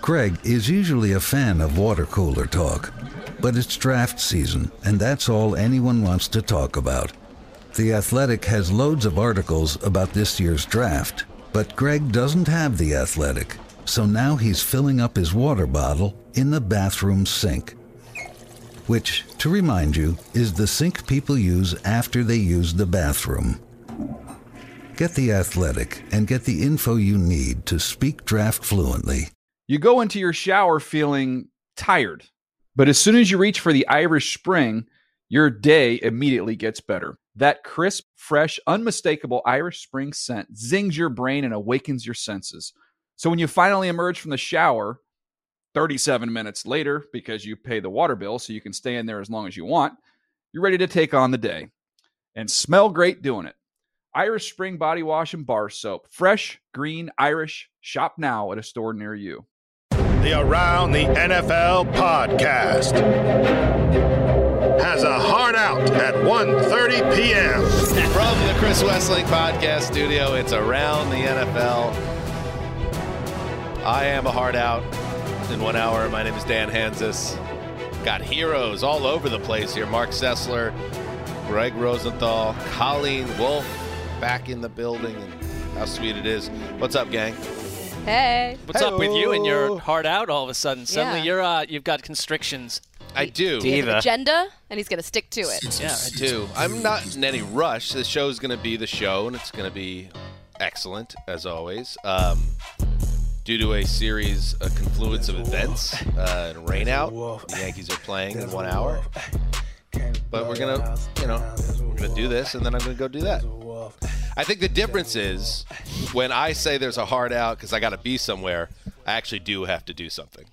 Greg is usually a fan of water cooler talk, but it's draft season, and that's all anyone wants to talk about. The Athletic has loads of articles about this year's draft, but Greg doesn't have The Athletic, so now he's filling up his water bottle in the bathroom sink, which, to remind you, is the sink people use after they use the bathroom. Get The Athletic and get the info you need to speak draft fluently. You go into your shower feeling tired, but as soon as you reach for the Irish Spring, your day immediately gets better. That crisp, fresh, unmistakable Irish Spring scent zings your brain and awakens your senses. So when you finally emerge from the shower 37 minutes later, because you pay the water bill so you can stay in there as long as you want, you're ready to take on the day and smell great doing it. Irish Spring Body Wash and Bar Soap. Fresh, green, Irish. Shop now at a store near you. The Around the NFL podcast has a hard out at 1:30 p.m. From the Chris Wesseling podcast studio, it's Around the NFL. I am a hard out in 1 hour. My name is Dan Hanzus. Got heroes all over the place here. Mark Sessler, Greg Rosenthal, Colleen Wolfe back in the building. And how sweet it is. What's up, gang? Hey. What's up with you and your hard out all of a sudden? Suddenly Yeah. you've got constrictions. I do. He has an agenda, and he's going to stick to it. Yeah, I do. I'm not in any rush. The show's going to be the show, and it's going to be excellent, as always. Due to a series, a confluence of events, and rain out, the Yankees are playing in 1 hour. But we're gonna do this, and then I'm gonna go do that. I think the difference is when I say there's a hard out because I got to be somewhere, I actually do have to do something.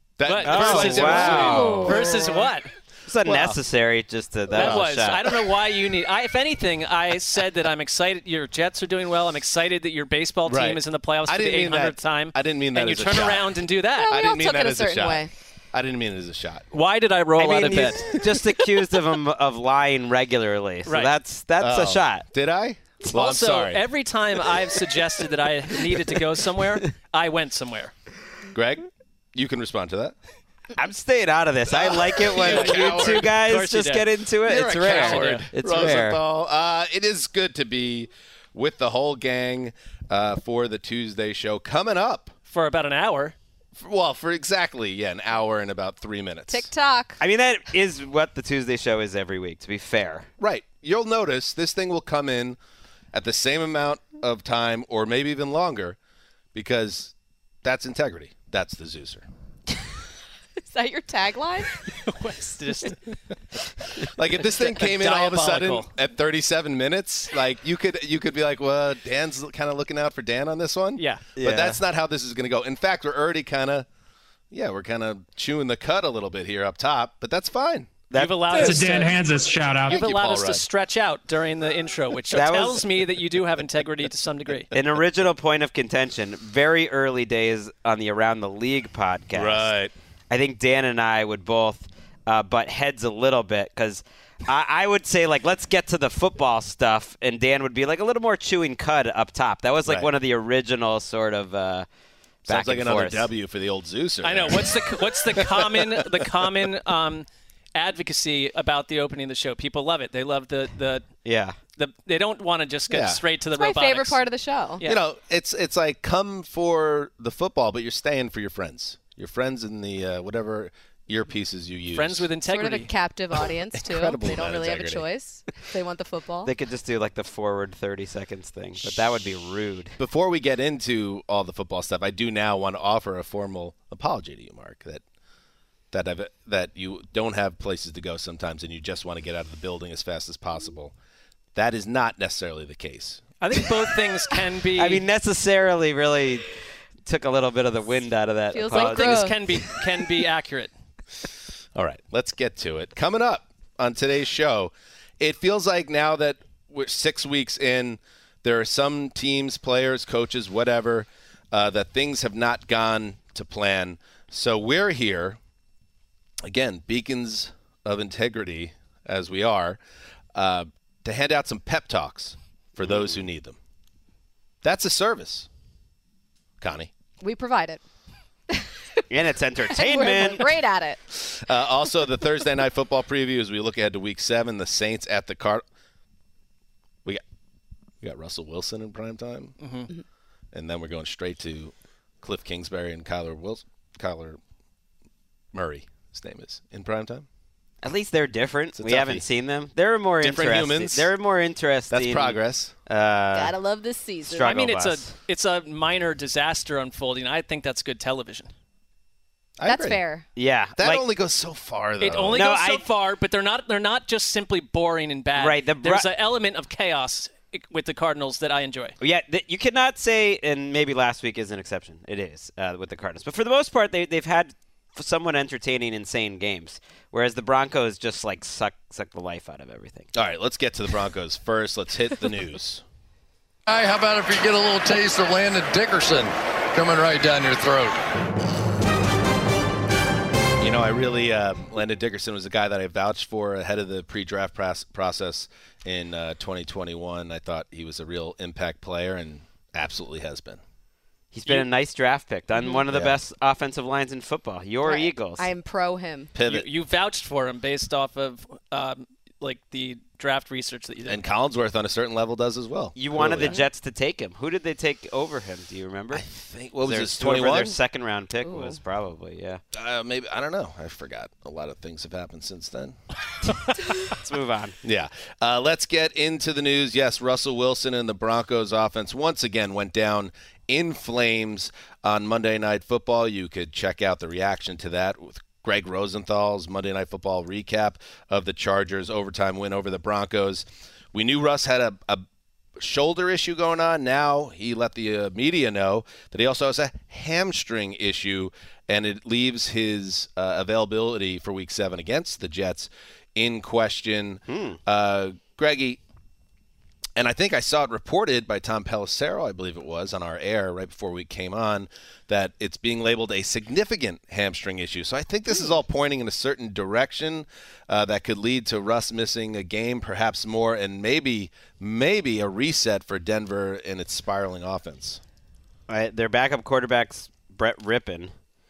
Versus what? It's unnecessary just to That was. shot. I don't know why you need. If anything, I said that I'm excited. Your Jets are doing well. I'm excited that your baseball team Right. is in the playoffs for the didn't mean 800th that. time. I didn't mean that And you as a turn shot. around and do that. Well, I we didn't all mean took that it a as a certain shot. way. I didn't mean it as a shot. Why did I roll out of bed? he's just accused of him of lying regularly. So Right. that's a shot. Did I? Well, Also, I'm sorry. every time I've suggested that I needed to go somewhere, I went somewhere. Greg, you can respond to that. I'm staying out of this. I like it when You're a you coward. two Of guys course you just do. get into it. You're It's a rare. coward, It's rare. Rosenthal. It is good to be with the whole gang for the Tuesday show coming up. For about an hour. For exactly, an hour and about 3 minutes. TikTok. I mean, that is what the Tuesday show is every week, to be fair. Right. You'll notice this thing will come in at the same amount of time or maybe even longer because that's integrity. That's the Zeuser. Is that your tagline? It's just Like if this thing came in all of a sudden Diabolical. at 37 minutes, like you could be like, well, Dan's kind of looking out for Dan on this one. Yeah. But that's not how this is going to go. In fact, we're already kind of chewing the cud a little bit here up top, but that's fine. You've allowed It's us a Dan to, Hanzus shout out. You've Thank you, allowed Paul us to Rudd. stretch out during the intro, which That tells was- me that you do have integrity to some degree. An original point of contention, very early days on the Around the League podcast. Right. I think Dan and I would both butt heads a little bit because I would say, like, let's get to the football stuff, and Dan would be, like, a little more chewing cud up top. That was, like, Right. one of the original sort of Sounds back like and another forth. W for the old Zeuser. I know. What's the common advocacy about the opening of the show? People love it. They love the Yeah. they don't want to just get Yeah. straight to the It's my robotics. favorite part of the show. Yeah. You know, it's like come for the football, but you're staying for your friends. Your friends in the whatever earpieces you use. Friends with Sort integrity. of a captive audience, too. Incredible They don't amount of really have a integrity. choice. They want the football. They could just do, like, the forward 30 seconds thing, but that would be rude. Before we get into all the football stuff, I do now want to offer a formal apology to you, Mark, that you don't have places to go sometimes and you just want to get out of the building as fast as possible. That is not necessarily the case. I think both things can be. I mean, necessarily really took a little bit of the wind out of that. Feels like apology. things growth. can be accurate. All right, let's get to it. Coming up on today's show, it feels like now that we're 6 weeks in, there are some teams, players, coaches, whatever, that things have not gone to plan. So we're here, again, beacons of integrity as we are, to hand out some pep talks for those who need them. That's a service, Connie. We provide it. And it's And we're entertainment. great at it. Also, the Thursday Night Football preview as we look ahead to Week 7, the Saints at the Cardinals. We got Russell Wilson in prime time, and then we're going straight to Cliff Kingsbury and Kyler Murray. His name is in prime time. At least they're different. a We toughie. haven't seen them. They're more Different interesting. humans. They're more interesting. That's progress. Gotta love this season. Struggle I mean, bus. it's a minor disaster unfolding. I think that's good television. I That's agree. fair. Yeah. That like, only goes so far, though. It only No, goes so I- far, but they're not just simply boring and bad. Right, There's an element of chaos with the Cardinals that I enjoy. Yeah, you cannot say, and maybe last week is an exception. It is with the Cardinals. But for the most part, they've had somewhat entertaining, insane games, whereas the Broncos just like suck the life out of everything. All right, let's get to the Broncos first. Let's hit the news. Hi, how about if you get a little taste of Landon Dickerson coming right down your throat? You know, I really Landon Dickerson was a guy that I vouched for ahead of the pre-draft process in 2021. I thought he was a real impact player and absolutely has been. He's been a nice draft pick on one of the best offensive lines in football. Your Eagles. I am pro him. Pivot. You vouched for him based off of like the draft research that you did. And Collinsworth on a certain level does as well. You wanted Clearly. the Jets to take him. Who did they take over him? Do you remember? I think, what was this, Whoever 21? their second round pick was probably, yeah. Maybe, I don't know. I forgot. A lot of things have happened since then. Let's move on. Yeah. Let's get into the news. Yes, Russell Wilson and the Broncos offense once again went down in flames on Monday Night Football. You could check out the reaction to that with Greg Rosenthal's Monday Night Football recap of the Chargers' overtime win over the Broncos. We knew Russ had a shoulder issue going on. Now he let the media know that he also has a hamstring issue, and it leaves his availability for Week 7 against the Jets in question. Greggy, and I think I saw it reported by Tom Pelissero, I believe it was, on our air right before we came on, that it's being labeled a significant hamstring issue. So I think this is all pointing in a certain direction that could lead to Russ missing a game, perhaps more, and maybe a reset for Denver and its spiraling offense. Their backup quarterback's Brett Rippon.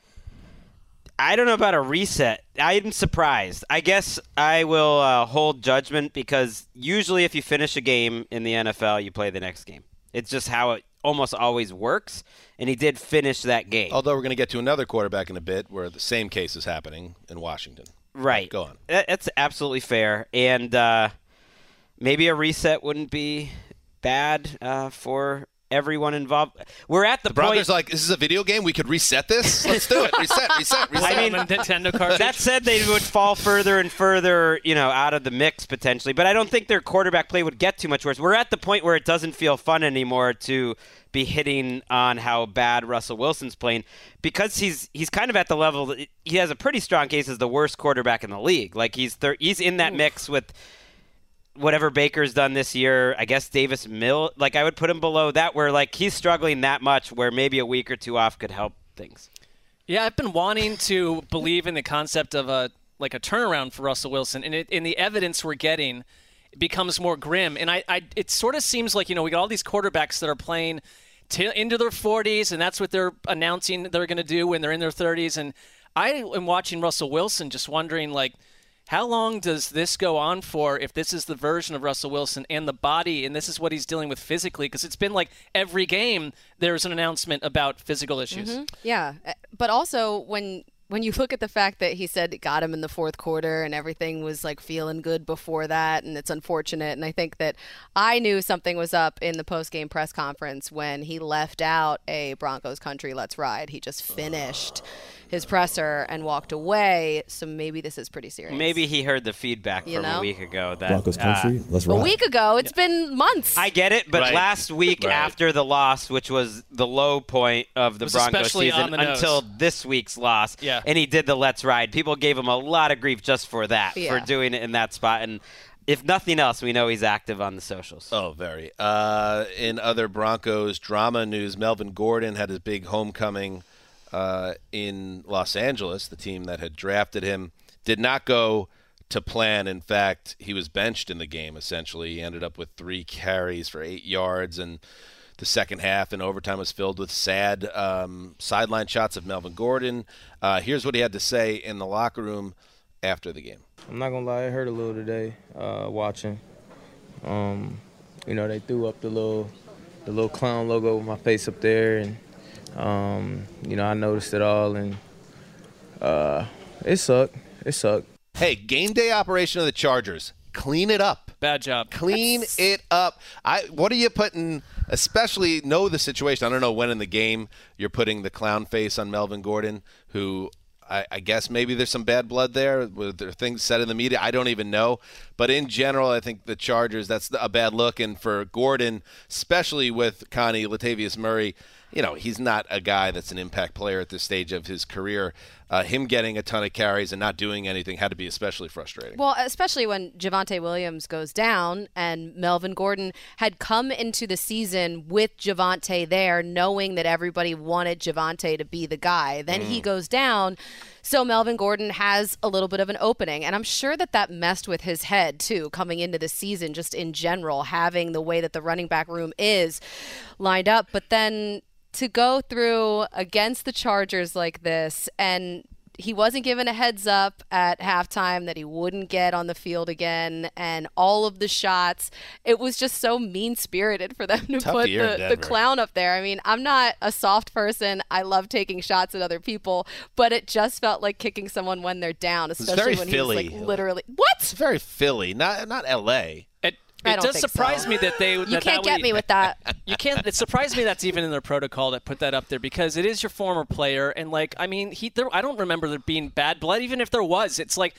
I don't know about a reset. I'm surprised. I guess I will hold judgment because usually if you finish a game in the NFL, you play the next game. It's just how it almost always works, and he did finish that game. Although we're going to get to another quarterback in a bit where the same case is happening in Washington. Right. Go on. That's absolutely fair. And maybe a reset wouldn't be bad for everyone involved. We're at the Broncos point. like, this is a video game? We could reset this? Let's do it. Reset. I mean, Nintendo cartridge. that said, they would fall further and further, out of the mix potentially. But I don't think their quarterback play would get too much worse. We're at the point where it doesn't feel fun anymore to be hitting on how bad Russell Wilson's playing because he's kind of at the level that he has a pretty strong case as the worst quarterback in the league. Like he's in that mix with whatever Baker's done this year. I guess Davis Mills. Like I would put him below that, where like he's struggling that much, where maybe a week or two off could help things. Yeah, I've been wanting to believe in the concept of a turnaround for Russell Wilson, and in the evidence we're getting, it becomes more grim. And it sort of seems like we got all these quarterbacks that are playing into their 40s, and that's what they're announcing they're going to do when they're in their 30s. And I am watching Russell Wilson, just wondering how long does this go on for if this is the version of Russell Wilson and the body, and this is what he's dealing with physically? Because it's been like every game there's an announcement about physical issues. Mm-hmm. Yeah, but also when you look at the fact that he said it got him in the fourth quarter and everything was feeling good before that, and it's unfortunate. And I think that I knew something was up in the post-game press conference when he left out a Broncos Country Let's Ride. He just finished his presser and walked away. So maybe this is pretty serious. Maybe he heard the feedback from a week ago. That Broncos Country, let's ride. A week ago, it's been months. I get it, but Right. last week after the loss, which was the low point of the was Broncos especially on season the nose. until this week's loss, Yeah. and he did the Let's Ride. People gave him a lot of grief just for that, Yeah. for doing it in that spot. And if nothing else, we know he's active on the socials. Oh, very. In other Broncos drama news, Melvin Gordon had his big homecoming in Los Angeles. The team that had drafted him did not go to plan. In fact, he was benched in the game, essentially. He ended up with 3 carries for 8 yards, and the second half and overtime was filled with sad sideline shots of Melvin Gordon. Here's what he had to say in the locker room after the game. I'm not going to lie, it hurt a little today watching. They threw up the little clown logo with my face up there, and, I noticed it all, and it sucked. It sucked. Hey, game day operation of the Chargers. Clean it up. Bad job. Clean it up. What are you putting, especially know the situation. I don't know when in the game you're putting the clown face on Melvin Gordon, who I guess maybe there's some bad blood there. Were there things said in the media? I don't even know. But in general, I think the Chargers, that's a bad look. And for Gordon, especially with Connie, Latavius Murray, he's not a guy that's an impact player at this stage of his career. Him getting a ton of carries and not doing anything had to be especially frustrating. Well, especially when Javonte Williams goes down and Melvin Gordon had come into the season with Javonte there, knowing that everybody wanted Javonte to be the guy. Then he goes down, so Melvin Gordon has a little bit of an opening. And I'm sure that messed with his head, too, coming into the season, just in general, having the way that the running back room is lined up. But then to go through against the Chargers like this, and he wasn't given a heads up at halftime that he wouldn't get on the field again, and all of the shots, it was just so mean-spirited for them to put the clown up there. I mean, I'm not a soft person. I love taking shots at other people, but it just felt like kicking someone when they're down, especially when Philly. He was like literally. What? It's very Philly, not L.A. It does surprise me that they. You can't get me with that. You can't. It surprised me that's even in their protocol to put that up there, because it is your former player, and I don't remember there being bad blood. Even if there was, it's like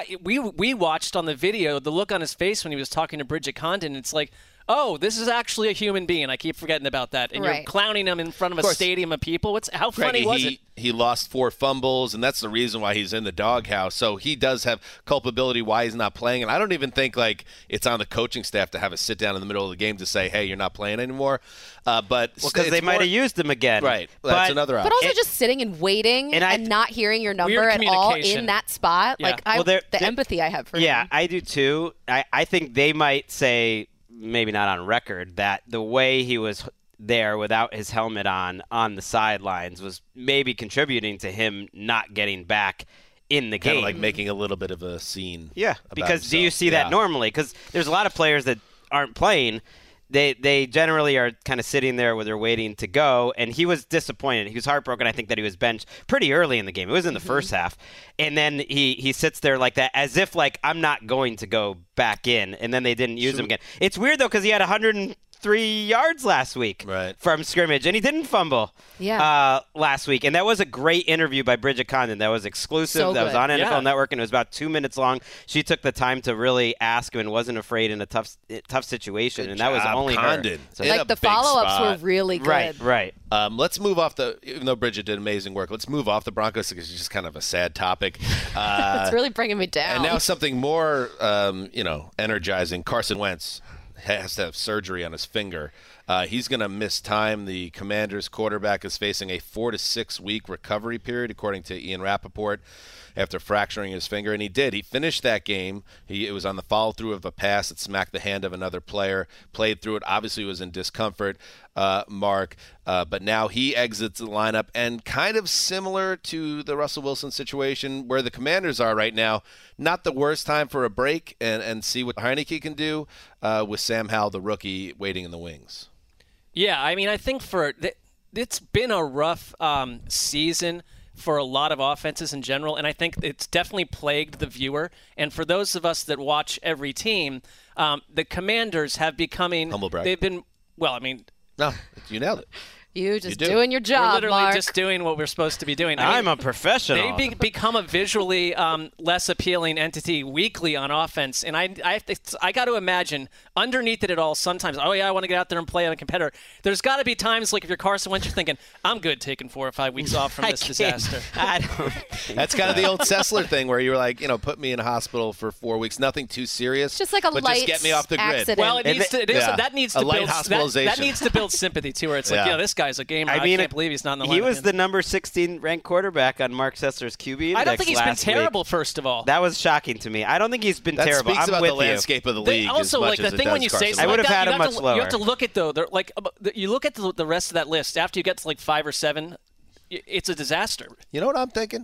we watched on the video the look on his face when he was talking to Bridget Condon. It's like, oh, this is actually a human being. I keep forgetting about that. And you're clowning him in front of a stadium of people. How funny was it? He lost 4 fumbles, and that's the reason why he's in the doghouse. So he does have culpability why he's not playing. And I don't even think it's on the coaching staff to have a sit down in the middle of the game to say, hey, you're not playing anymore. Because they might have used him again. Right. That's another option. But also just sitting and waiting and not hearing your number at all in that spot. Yeah. The empathy I have for him. Yeah, I do too. I think they might say, maybe not on record, that the way he was there without his helmet on the sidelines was maybe contributing to him not getting back in the game. Kind of like making a little bit of a scene. Yeah, because do you see that normally? Because there's a lot of players that aren't playing. They generally are kind of sitting there where they're waiting to go, and he was disappointed. He was heartbroken, I think, that he was benched pretty early in the game. It was in the first half. And then he sits there like that, as if, I'm not going to go back in, and then they didn't use him again. It's weird, though, because he had 103 yards last week from scrimmage, and he didn't fumble last week. And that was a great interview by Bridget Condon. That was exclusive. That was on NFL Network, and it was about 2 minutes long. She took the time to really ask him and wasn't afraid in a tough situation. Good and that was job, only Condon. her. So the follow-ups were really good. Right. Let's move off even though Bridget did amazing work, let's move off the Broncos because it's just kind of a sad topic. It's really bringing me down. And now something more, energizing. Carson Wentz has to have surgery on his finger. He's going to miss time. The Commanders quarterback is facing a 4 to 6 week recovery period, according to Ian Rappaport, after fracturing his finger. And he did. He finished that game. It was on the follow-through of a pass that smacked the hand of another player, played through it, obviously was in discomfort, Mark. But now he exits the lineup, and kind of similar to the Russell Wilson situation where the Commanders are right now, not the worst time for a break and see what Heineke can do with Sam Howell, the rookie, waiting in the wings. Yeah, I mean, I think it's been a rough season for a lot of offenses in general, and I think it's definitely plagued the viewer. And for those of us that watch every team, the Commanders have becoming humble brag. They've been No, you nailed it. You just doing your job, We're literally Mark. just doing what we're supposed to be doing. I'm a professional. They become a visually less appealing entity weekly on offense, and I got to imagine underneath it all sometimes, I want to get out there and play on a competitor. There's got to be times like if you're Carson Wentz, you're thinking, I'm good taking 4 or 5 weeks off from this disaster. That's kind of the old Sessler thing where you were like, put me in a hospital for 4 weeks, nothing too serious. Just like a but light just get me off the grid. accident. Well, that needs to build sympathy too, where it's like, this guy's a gamer. I can't believe he's not in the lineup. He was the number 16 ranked quarterback on Mark Sessler's QB index. I don't think he's been terrible, week. First of all. That was shocking to me. I don't think he's been terrible. Speaks I'm about with the landscape of the league. Also, as like much as the thing when you say something I would like have that, had him much lower. You have to look at you look at the rest of that list after you get to like 5 or 7. It's a disaster. You know what I'm thinking?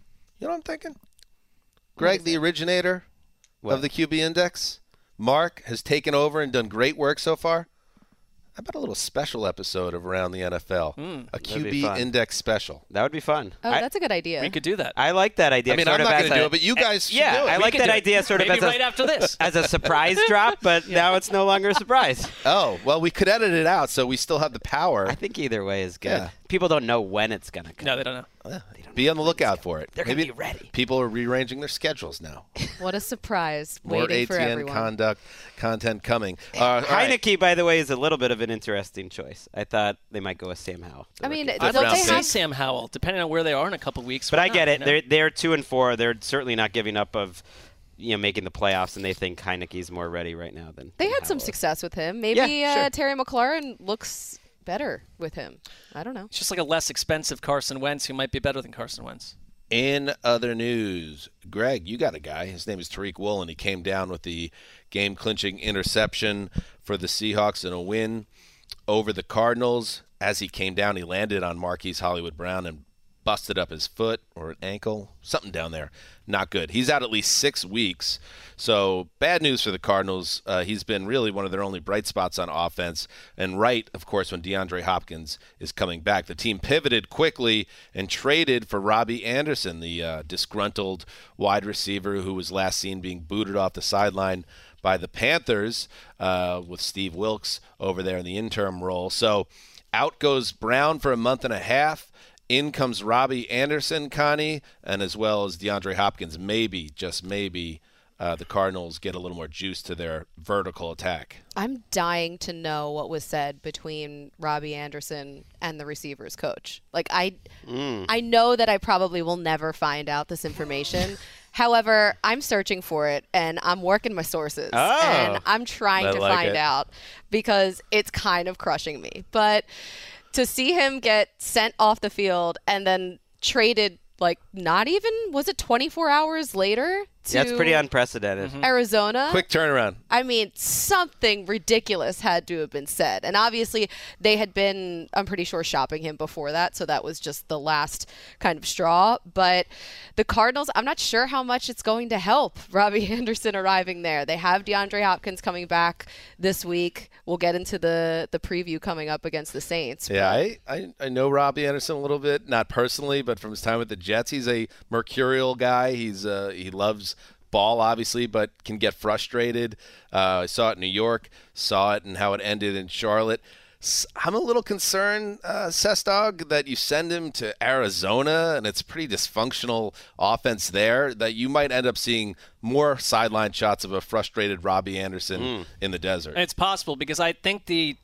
Greg, the originator of the QB index, Mark has taken over and done great work so far. How about a little special episode of Around the NFL? A QB index special. That would be fun. Oh, that's a good idea. We could do that. I like that idea. I mean, I'm not going to do it, but you guys should do it. I like that idea sort of Maybe right after this. as a surprise drop, but now it's no longer a surprise. Oh, well, we could edit it out so we still have the power. I think either way is good. Yeah. People don't know when it's going to come. No, they don't know. Be on the lookout for it. They're going to be ready. People are rearranging their schedules now. What a surprise. More Waiting for everyone. ATN content coming. Heineke, by the way, is a little bit of an interesting choice. I thought they might go with Sam Howell. I mean, I'd don't love to they see have Sam Howell, depending on where they are in a couple weeks. But Why I get not, it. They're 2-4. They're certainly not giving up of making the playoffs, and they think Heineke's more ready right now than They had Howell some is. success with him. Maybe sure. Terry McLaurin looks better with him. I don't know. It's just like a less expensive Carson Wentz who might be better than Carson Wentz. In other news, Greg, you got a guy. His name is Tariq Woolen. He came down with the game-clinching interception for the Seahawks in a win over the Cardinals. As he came down, he landed on Marquise Hollywood Brown and busted up his foot or an ankle, something down there. Not good. He's out at least 6 weeks. So bad news for the Cardinals. He's been really one of their only bright spots on offense. And right, of course, when DeAndre Hopkins is coming back. The team pivoted quickly and traded for Robbie Anderson, the disgruntled wide receiver who was last seen being booted off the sideline by the Panthers with Steve Wilkes over there in the interim role. So out goes Brown for a month and a half. In comes Robbie Anderson, Connie, and as well as DeAndre Hopkins. Maybe, just maybe, the Cardinals get a little more juice to their vertical attack. I'm dying to know what was said between Robbie Anderson and the receivers coach. Like, I know that I probably will never find out this information. However, I'm searching for it, and I'm working my sources, and I'm trying to find out because it's kind of crushing me. But to see him get sent off the field and then traded, like, not even, was it 24 hours later? That's pretty unprecedented. Arizona. Quick turnaround. I mean, something ridiculous had to have been said. And obviously, they had been, I'm pretty sure, shopping him before that. So that was just the last kind of straw. But the Cardinals, I'm not sure how much it's going to help Robbie Anderson arriving there. They have DeAndre Hopkins coming back this week. We'll get into the preview coming up against the Saints. Yeah, I know Robbie Anderson a little bit, not personally, but from his time with the Jets. He's a mercurial guy. He loves ball, obviously, but can get frustrated. I saw it in New York, saw it and how it ended in Charlotte. I'm a little concerned, Sestog, that you send him to Arizona, and it's a pretty dysfunctional offense there, that you might end up seeing more sideline shots of a frustrated Robbie Anderson in the desert. And it's possible because I think the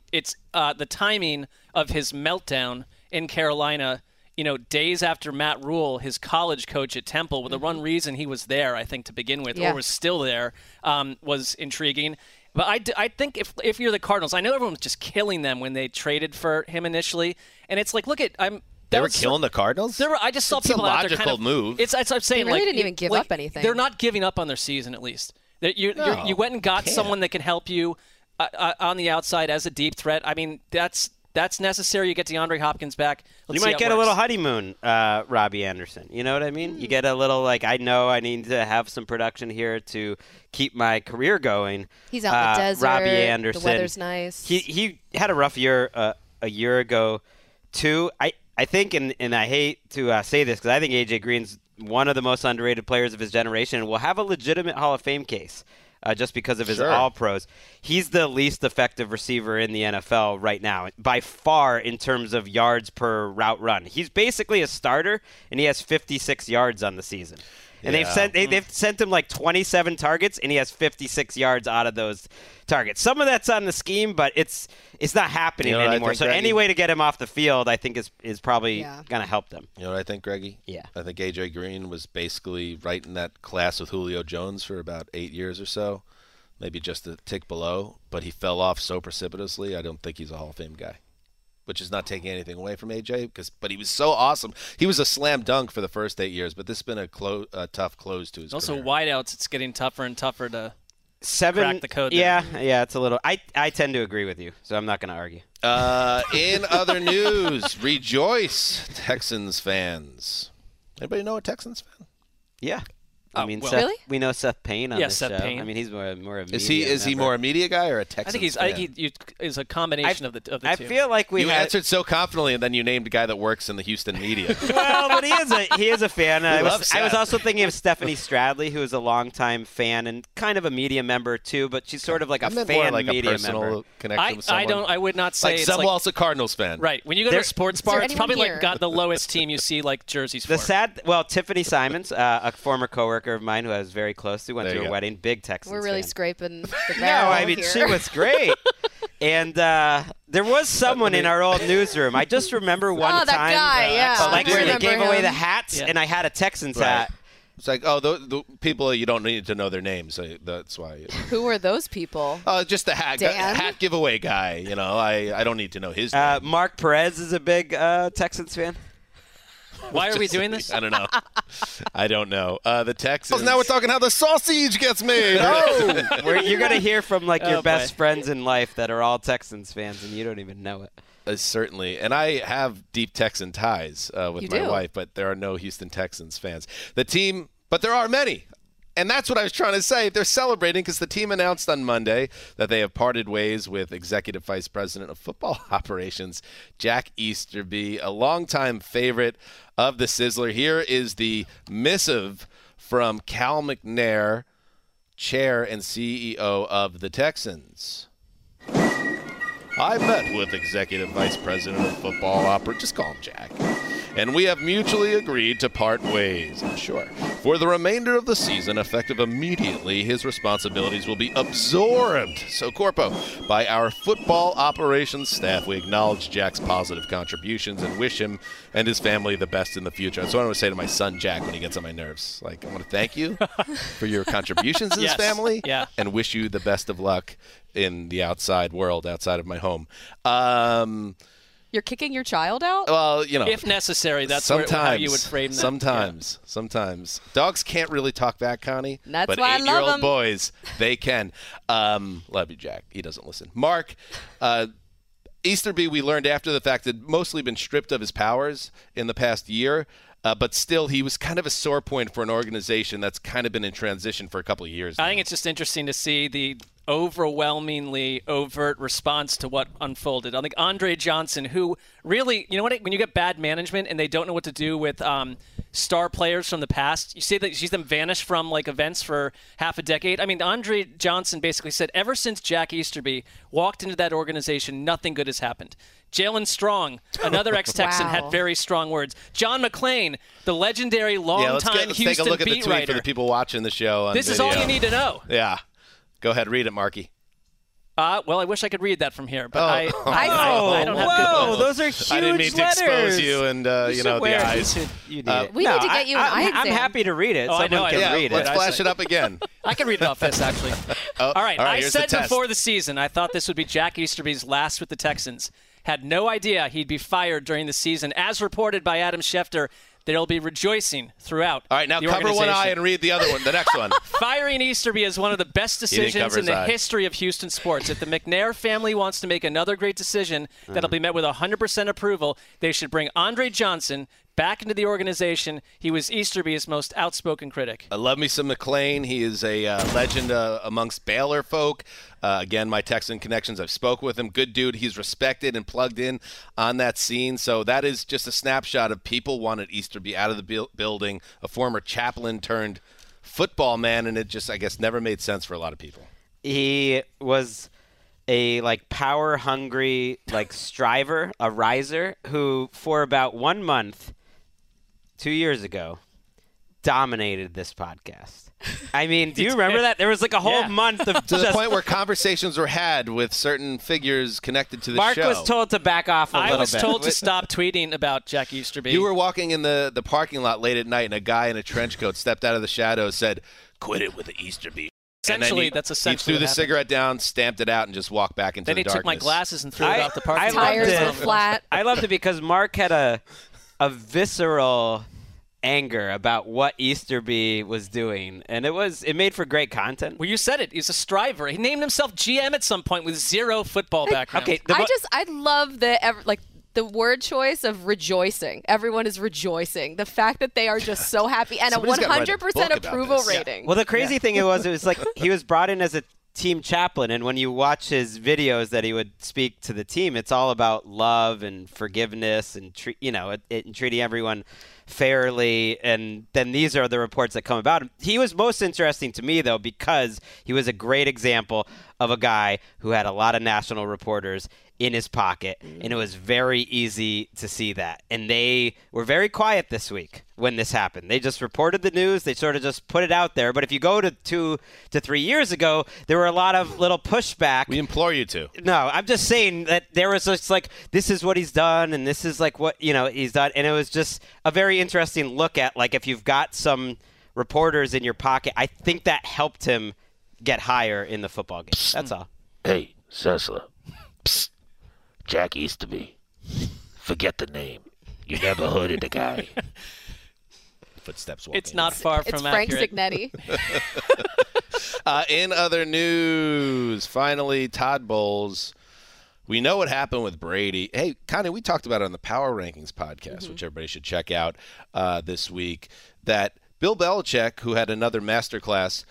timing of his meltdown in Carolina, days after Matt Rule, his college coach at Temple, the one reason he was there, I think, to begin with, or was still there, was intriguing. But I think if you're the Cardinals, I know everyone was just killing them when they traded for him initially, and it's like, look at They were killing the Cardinals? I just saw it's people a out there logical move. It's I'm saying, they really didn't even give up anything. They're not giving up on their season, at least. You went and got someone that can help you on the outside as a deep threat. I mean, that's necessary. You get DeAndre Hopkins back. You might get a little honeymoon, Robbie Anderson. You know what I mean? You get a little, I know I need to have some production here to keep my career going. He's out in the desert. Robbie Anderson. The weather's nice. He had a rough year a year ago, too. I think, and I hate to say this because I think A.J. Green's one of the most underrated players of his generation and will have a legitimate Hall of Fame case. Just because of his All-Pros. He's the least effective receiver in the NFL right now, by far in terms of yards per route run. He's basically a starter, and he has 56 yards on the season. And they've sent him like 27 targets, and he has 56 yards out of those targets. Some of that's on the scheme, but it's not happening anymore. So any way to get him off the field, I think, is probably going to help them. You know what I think, Greggy? Yeah. I think A.J. Green was basically right in that class with Julio Jones for about 8 years or so, maybe just a tick below, but he fell off so precipitously, I don't think he's a Hall of Fame guy. which is not taking anything away from AJ, but he was so awesome. He was a slam dunk for the first 8 years, but this has been a tough close to his Also, career. wideouts, it's getting tougher and tougher to crack the code. Yeah, it's a little. I tend to agree with you, so I'm not going to argue. In other news, rejoice, Texans fans. Anybody know a Texans fan? Yeah. I mean, well. Seth, Really? we know Seth Payne on Yeah, this Seth show. Payne. I mean, he's more a media Is he member. more a media guy or a Texans I think fan? he is a combination of the two. I feel like we You had. answered so confidently, and then you named a guy that works in the Houston media. Well, but he is a fan. I love was Seth. also thinking of Stephanie Stradley, who is a longtime fan and kind of a media member too, but she's sort of like a I meant fan more like media a personal member. connection with someone. I would not say like it's someone else a Cardinals fan. Right. When you go to a sports bar, there it's anyone probably here? like got the lowest team you see like jerseys for. Tiffany Simons, a former coworker of mine who I was very close to, went There to you a go. wedding, big Texans We're really fan. scraping the No, barrel I mean, here. she was great. And there was someone in our old newsroom. I just remember one Oh, that time, guy, yeah. like I where they remember gave away him. the hats, Yeah. and I had a Texans Right. hat. It's like, oh, the people, you don't need to know their names. So that's why. Who were those people? Just the hat Dan? hat giveaway guy. You know, I don't need to know his name. Mark Perez is a big Texans fan. Why are we doing this? I don't know. I don't know. The Texans. Now we're talking how the sausage gets made. Oh, You're going to hear from like your Oh, best boy. friends in life that are all Texans fans, and you don't even know it. Certainly. And I have deep Texan ties with You my do? wife, but there are no Houston Texans fans. The team, but there are many. And that's what I was trying to say. They're celebrating because the team announced on Monday that they have parted ways with Executive Vice President of Football Operations, Jack Easterby, a longtime favorite of the Sizzler. Here is the missive from Cal McNair, Chair and CEO of the Texans. I met with Executive Vice President of Football Operations, just call him Jack, and we have mutually agreed to part ways, I'm sure. For the remainder of the season, effective immediately, his responsibilities will be absorbed, so corpo, by our football operations staff. We acknowledge Jack's positive contributions and wish him and his family the best in the future. That's what I want to say to my son, Jack, when he gets on my nerves. Like, I want to thank you for your contributions in Yes. this family Yeah. and wish you the best of luck in the outside world, outside of my home. You're kicking your child out? Well, you know, If necessary, that's sometimes, how you would frame that. Sometimes. Dogs can't really talk back, Connie. That's but why I love 8-year-old 'em. boys, they can. Love you, Jack. He doesn't listen. Mark, Easterby, we learned after the fact, had mostly been stripped of his powers in the past year. But still, he was kind of a sore point for an organization that's kind of been in transition for a couple of years now. I think it's just interesting to see the overwhelmingly overt response to what unfolded. I think Andre Johnson, who really, you know what, when you get bad management and they don't know what to do with star players from the past, you see them vanish from like events for half a decade. I mean, Andre Johnson basically said ever since Jack Easterby walked into that organization, nothing good has happened. Jalen Strong, another ex-Texan, Wow. had very strong words. John McClain, the legendary let's longtime take Houston a look at the beat tweet writer. for the people watching the show on This is all video. you need to know. Yeah. Go ahead, read it, Marky. Well, I wish I could read that from here, but Oh. I don't have good Whoa, notes. those are huge I didn't mean to letters. expose you and the eyes. You need it. We need to get you an eye I'm exam. happy to read it. Oh, I know, Someone I can know. read Let's it. flash it up again. I can read it off this, actually. Oh, All right, I here's the said test. before the season I thought this would be Jack Easterby's last with the Texans. Had no idea he'd be fired during the season. As reported by Adam Schefter, they'll be rejoicing throughout All right, now the cover one organization. eye and read the other one, the next one. Firing Easterby is one of the best didn't decisions cover in the his eye. history of Houston sports. If the McNair family wants to make another great decision that'll be met with 100% approval, they should bring Andre Johnson back into the organization. He was Easterby's most outspoken critic. I love me some McClain. He is a legend amongst Baylor folk. Again, my Texan connections, I've spoke with him. Good dude. He's respected and plugged in on that scene. So that is just a snapshot of people wanted Easterby out of the building, a former chaplain turned football man, and it just, I guess, never made sense for a lot of people. He was a power hungry striver, a riser who for about 1 month 2 years ago dominated this podcast. I mean, do you remember that? There was a whole Yeah. month of To the just point where conversations were had with certain figures connected to the Mark show. was told to back off a I little was bit. told to stop tweeting about Jack Easterby. You were walking in the parking lot late at night, and a guy in a trench coat stepped out of the shadows, said, "Quit it with the Easterby." Essentially, he threw the happened. cigarette down, stamped it out, and just walked back into then the darkness. Then he took my glasses and threw it out the parking lot. Tires were flat. I loved it because Mark had a visceral anger about what Easterby was doing, and it made for great content. Well, you said it. He's a striver. He named himself GM at some point with zero football background. Okay, I love the word choice of rejoicing. Everyone is rejoicing. The fact that they are just so happy and Somebody's a gotta write a 100% book about approval this. rating. Well, the crazy thing it was like he was brought in as a team chaplain, and when you watch his videos that he would speak to the team, it's all about love and forgiveness and treating everyone fairly. And then these are the reports that come about him. He was most interesting to me, though, because he was a great example of a guy who had a lot of national reporters in his pocket, and it was very easy to see that. And they were very quiet this week when this happened. They just reported the news. They sort of just put it out there. But if you go to 2 to 3 years ago, there were a lot of little pushback. We implore you to. No, I'm just saying that there was just like, this is what he's done, and this is like what he's done. And it was just a very interesting look at, like, if you've got some reporters in your pocket, I think that helped him get higher in the football game. That's all. Hey, Sessler. Psst. Jack Easterby. Forget the name. You never heard of the guy. Footsteps walking. It's not far from Frank accurate. Signetti. In other news, finally, Todd Bowles. We know what happened with Brady. Hey, Connie, we talked about it on the Power Rankings podcast, which everybody should check out this week, that Bill Belichick, who had another masterclass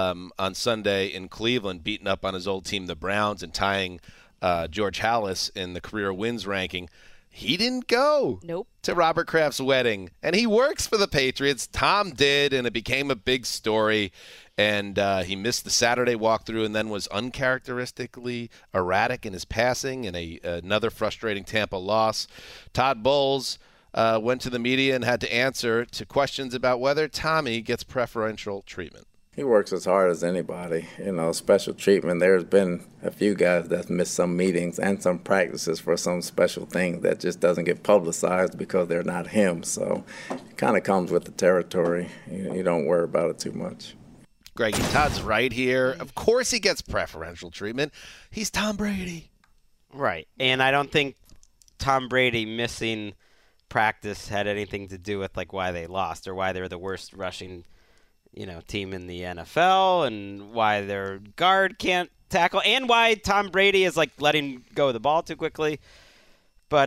on Sunday in Cleveland, beating up on his old team, the Browns, and tying George Halas in the career wins ranking, he didn't go to Robert Kraft's wedding. And he works for the Patriots. Tom did, and it became a big story. And he missed the Saturday walkthrough and then was uncharacteristically erratic in his passing in another frustrating Tampa loss. Todd Bowles went to the media and had to answer to questions about whether Tommy gets preferential treatment. He works as hard as anybody, special treatment. There's been a few guys that missed some meetings and some practices for some special thing that just doesn't get publicized because they're not him. So it kind of comes with the territory. You don't worry about it too much. Greg, Todd's right here. Of course he gets preferential treatment. He's Tom Brady. Right. And I don't think Tom Brady missing practice had anything to do with like why they lost or why they're the worst rushing team in the NFL, and why their guard can't tackle, and why Tom Brady is like letting go of the ball too quickly. But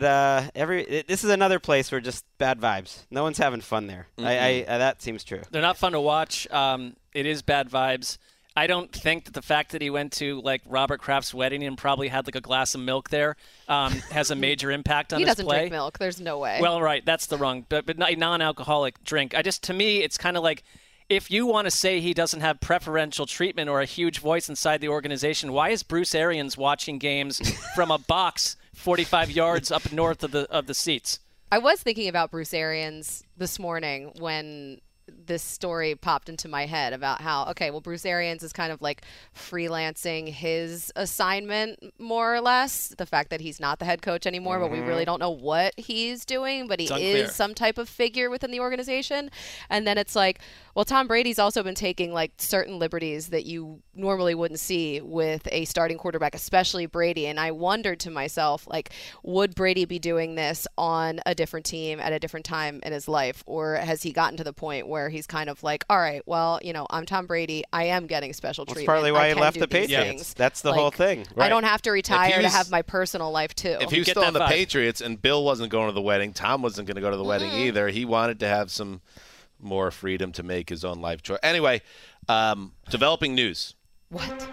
this is another place where just bad vibes. No one's having fun there. Mm-hmm. That seems true. They're not fun to watch. It is bad vibes. I don't think that the fact that he went to like Robert Kraft's wedding and probably had like a glass of milk there has a major impact on his play. He doesn't drink milk. There's no way. Well, right. That's the wrong, but not a non-alcoholic drink. To me, it's kind of like, if you want to say he doesn't have preferential treatment or a huge voice inside the organization, why is Bruce Arians watching games from a box 45 yards up north of the seats? I was thinking about Bruce Arians this morning when this story popped into my head about how, Bruce Arians is kind of like freelancing his assignment more or less. The fact that he's not the head coach anymore, but we really don't know what he's doing, but he is some type of figure within the organization. And then it's like, well, Tom Brady's also been taking like certain liberties that you normally wouldn't see with a starting quarterback, especially Brady. And I wondered to myself, like, would Brady be doing this on a different team at a different time in his life? Or has he gotten to the point where he's kind of like, all right, well, I'm Tom Brady. I am getting special treatment. That's partly why he left the Patriots. That's the whole thing. Right. I don't have to retire to have my personal life too. If he was still on the Patriots and Bill wasn't going to the wedding, Tom wasn't going to go to the wedding either. He wanted to have some more freedom to make his own life choice. Anyway, developing news. What?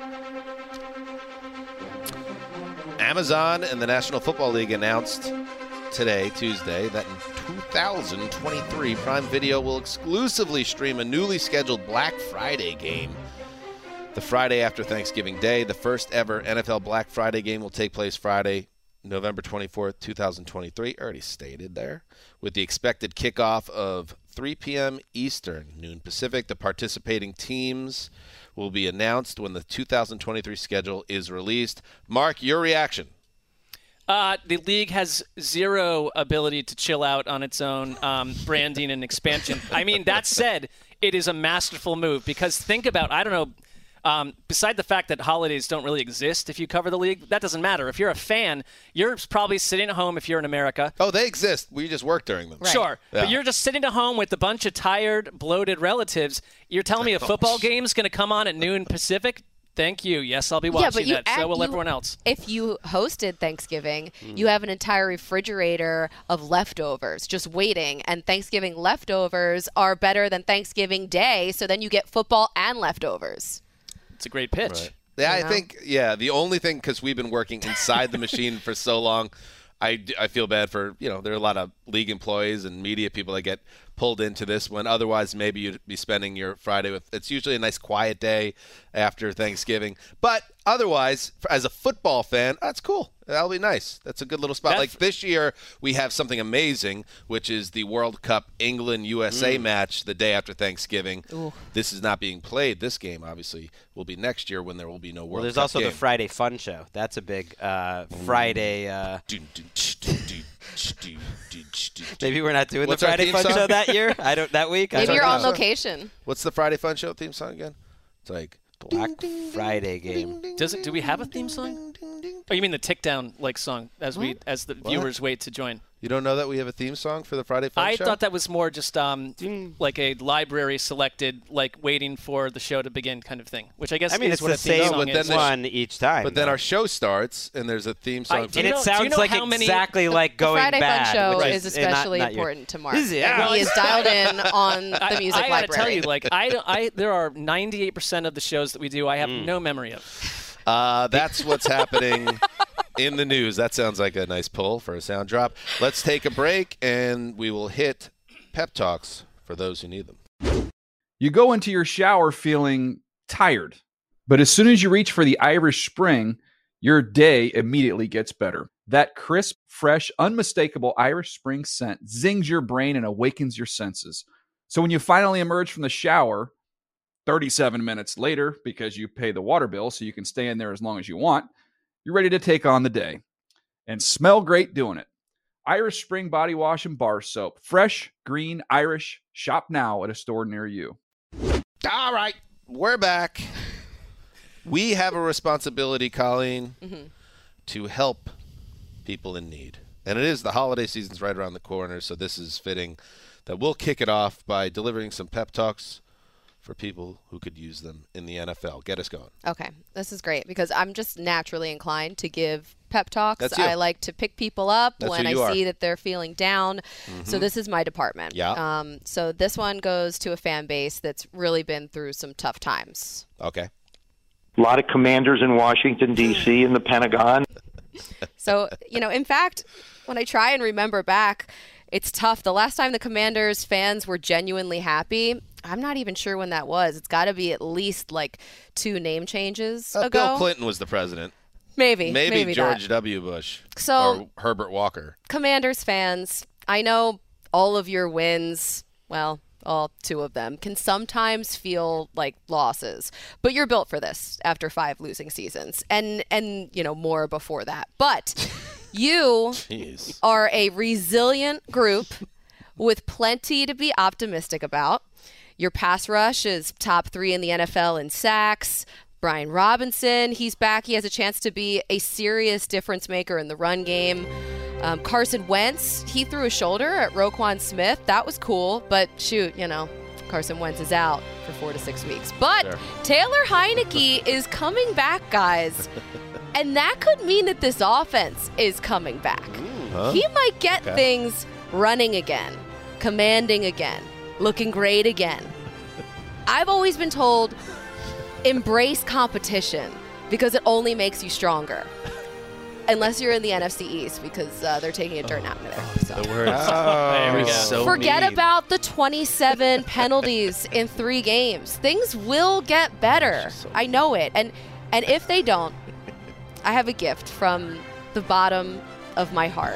Amazon and the National Football League announced today, Tuesday, that in 2023, Prime Video will exclusively stream a newly scheduled Black Friday game. The Friday after Thanksgiving Day, the first ever NFL Black Friday game will take place Friday, November 24th, 2023, already stated there, with the expected kickoff of 3 p.m. Eastern, noon Pacific. The participating teams will be announced when the 2023 schedule is released. Mark, your reaction? The league has zero ability to chill out on its own branding and expansion. I mean, that said, it is a masterful move because think about, I don't know, Beside the fact that holidays don't really exist if you cover the league, that doesn't matter. If you're a fan, you're probably sitting at home if you're in America. Oh, they exist. We just work during them. Right. Sure. Yeah. But you're just sitting at home with a bunch of tired, bloated relatives. You're telling me a football game's going to come on at noon Pacific? Thank you. Yes, I'll be watching that. So will everyone else. If you hosted Thanksgiving, you have an entire refrigerator of leftovers just waiting, and Thanksgiving leftovers are better than Thanksgiving Day, so then you get football and leftovers. It's a great pitch. Right. Yeah, I think, the only thing, because we've been working inside the machine for so long, I feel bad for, there are a lot of league employees and media people that get pulled into this when otherwise maybe you'd be spending your Friday with. It's usually a nice quiet day after Thanksgiving. But otherwise, as a football fan, that's cool. That'll be nice. That's a good little spot. Like this year, we have something amazing, which is the World Cup England-USA match the day after Thanksgiving. Ooh. This is not being played. This game, obviously, will be next year when there will be no World Cup There's also game. the Friday Fun Show. That's a big Friday. Maybe we're not doing What's the our Friday theme Fun song? Show that week. Maybe you're on location. What's the Friday Fun Show theme song again? It's like Black Friday game. Do we have a theme song? Oh, you mean the tick down song as the viewers wait to join? You don't know that we have a theme song for the Friday Fun Show? I thought that was more just like a library selected, waiting for the show to begin kind of thing, which I guess is it's what the a theme same song is. one each time. But then our show starts, and there's a theme song. And it sounds like exactly like Going Friday Bad. Fun Show which is especially not important to Mark. Is it? He is dialed in on the music I library. gotta tell you, there are 98% of the shows that we do I have no memory of. That's what's happening in the news. That sounds like a nice pull for a sound drop. Let's take a break, and we will hit pep talks for those who need them. You go into your shower feeling tired, but as soon as you reach for the Irish Spring, your day immediately gets better. That crisp, fresh, unmistakable Irish Spring scent zings your brain and awakens your senses. So when you finally emerge from the shower 37 minutes later, because you pay the water bill so you can stay in there as long as you want, you're ready to take on the day and smell great doing it. Irish Spring Body Wash and Bar Soap. Fresh, green, Irish. Shop now at a store near you. All right, we're back. We have a responsibility, Colleen, to help people in need. And it is the holiday season's right around the corner, so this is fitting that we'll kick it off by delivering some pep talks for people who could use them in the NFL. Get us going. Okay, this is great because I'm just naturally inclined to give pep talks. That's you. I like to pick people up That's when who you I are. see that they're feeling down. So this is my department. Yeah. So this one goes to a fan base that's really been through some tough times. Okay. A lot of commanders in Washington, D.C., and the Pentagon. So, in fact, when I try and remember back, it's tough. The last time the Commanders fans were genuinely happy, I'm not even sure when that was. It's got to be at least 2 name changes ago. Bill Clinton was the president. Maybe George that. W. Bush. So, or Herbert Walker. Commanders fans, I know all of your wins, well, all 2 of them, can sometimes feel like losses. But you're built for this after 5 losing seasons and more before that. But you are a resilient group with plenty to be optimistic about. Your pass rush is top 3 in the NFL in sacks. Brian Robinson, he's back. He has a chance to be a serious difference maker in the run game. Carson Wentz, he threw a shoulder at Roquan Smith. That was cool, but shoot, Carson Wentz is out for 4 to 6 weeks. But sure. Taylor Heineke is coming back, guys. And that could mean that this offense is coming back. He might get things running again, commanding again, looking great again. I've always been told, embrace competition because it only makes you stronger. Unless you're in the NFC East because they're taking a turn out in there. So. The words. There we go. So forget mean. About the 27 penalties in 3 games. Things will get better. I know it. And if they don't, I have a gift from the bottom of my heart.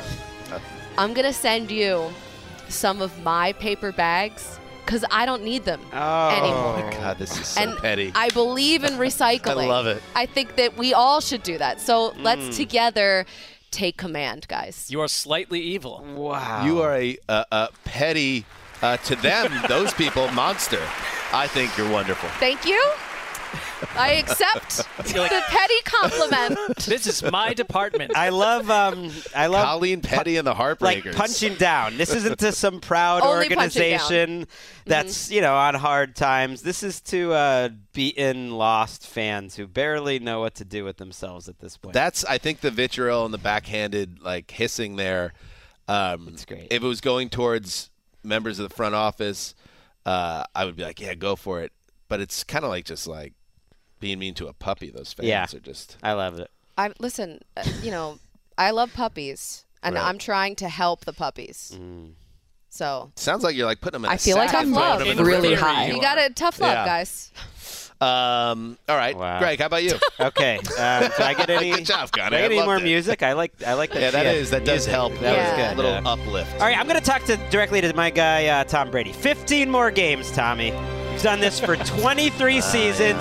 I'm going to send you some of my paper bags because I don't need them anymore. Oh, my God, this is so petty. I believe in recycling. I love it. I think that we all should do that. So let's together take command, guys. You are slightly evil. Wow. You are a petty, to them, those people, monster. I think you're wonderful. Thank you. I accept the petty compliment. This is my department. I love Colleen Petty and the Heartbreakers. Like punching down. This isn't to some proud Only organization that's on hard times. This is to beaten, lost fans who barely know what to do with themselves at this point. That's, I think, the vitriol and the backhanded hissing there. It's great. If it was going towards members of the front office, I would be like, yeah, go for it. But it's kind of just being mean to a puppy. Those fans are just. I love it. Listen, I love puppies, and Right. I'm trying to help the puppies. So Sounds like you're putting them in I a feel like sack tough and love. throwing them in the Really river. high. you got it. Tough love, Yeah. guys. All right, Wow. Greg, how about you? Okay. Do I get any? Good job, Gunny. Do I I get any loved more it. music? I like that. Yeah, that does help. That Yeah. was good. Little uplift. All right, I'm going to talk directly to my guy, Tom Brady. 15 more games, Tommy. You've done this for 23 seasons,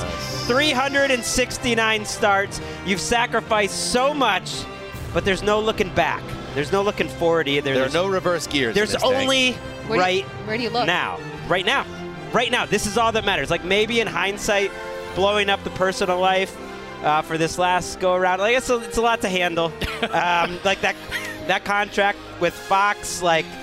369 starts. You've sacrificed so much, but there's no looking back. There's no looking forward either. There are no reverse gears. in There's this thing. only Where do you look? now. Right now. Right now. This is all that matters. Maybe in hindsight, blowing up the personal life for this last go-around. It's a lot to handle. That contract with Fox,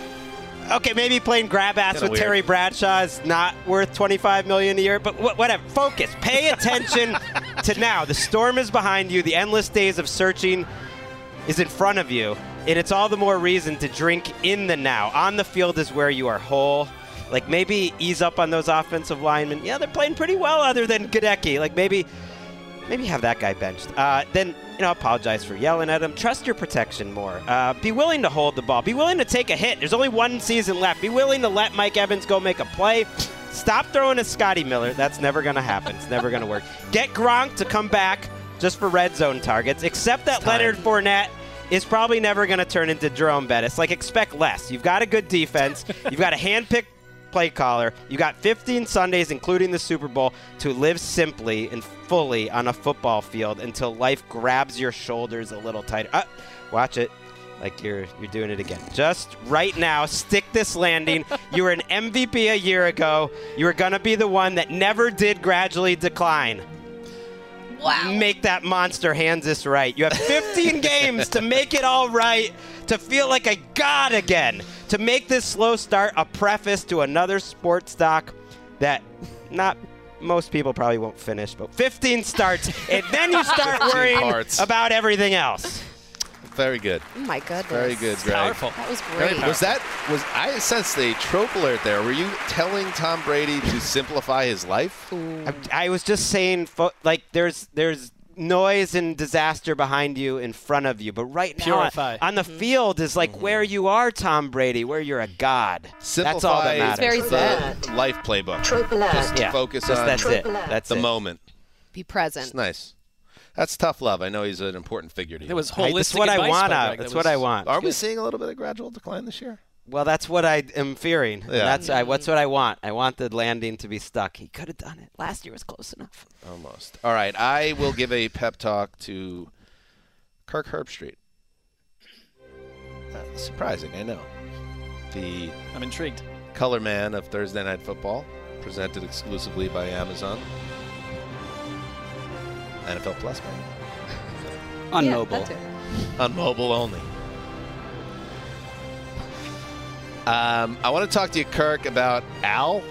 okay, maybe playing grab ass Kinda with weird. Terry Bradshaw is not worth $25 million a year, but whatever. Focus. Pay attention to now. The storm is behind you. The endless days of searching is in front of you, and it's all the more reason to drink in the now. On the field is where you are whole. Maybe ease up on those offensive linemen. Yeah, they're playing pretty well other than Gadecki. Maybe have that guy benched. Then, apologize for yelling at him. Trust your protection more. Be willing to hold the ball. Be willing to take a hit. There's only one season left. Be willing to let Mike Evans go make a play. Stop throwing at Scotty Miller. That's never going to happen. It's never going to work. Get Gronk to come back just for red zone targets. Except that Leonard Fournette is probably never going to turn into Jerome Bettis. Expect less. You've got a good defense. You've got a hand-picked play caller. You got 15 Sundays, including the Super Bowl, to live simply and fully on a football field until life grabs your shoulders a little tighter. Watch it. You're doing it again. Just right now, stick this landing. You were an MVP a year ago. You were going to be the one that never did gradually decline. Wow. Make that monster hands this right. You have 15 games to make it all right, to feel like a god again, to make this slow start a preface to another sports doc that not most people probably won't finish, but 15 starts, and then you start 15 worrying parts. about everything else. Very good. Oh my goodness. Very good, Greg. Powerful. That was great. I sensed a trope alert there. Were you telling Tom Brady to simplify his life? I was just saying, there's noise and disaster behind you in front of you, but right now Purify. on the field is where you are, Tom Brady, where you're a god. Simplify That's all that matters. Very the life playbook. Just focus on That's it. That's the it. moment. Be present. It's nice. That's tough love. I know he's an important figure to you. It was holistic That's what I advice want. by Greg. That's That what was- I want. Are we seeing a little bit of gradual decline this year? Well, that's what I am fearing. Yeah. That's what I want. I want the landing to be stuck. He could have done it. Last year was close enough. Almost. All right. I will give a pep talk to Kirk Herbstreit. Surprising, I know. The I'm intrigued. color man of Thursday Night Football, presented exclusively by Amazon. NFL Plus, maybe. On Yeah, mobile. that too. On mobile only. I want to talk to you, Kirk, about Al.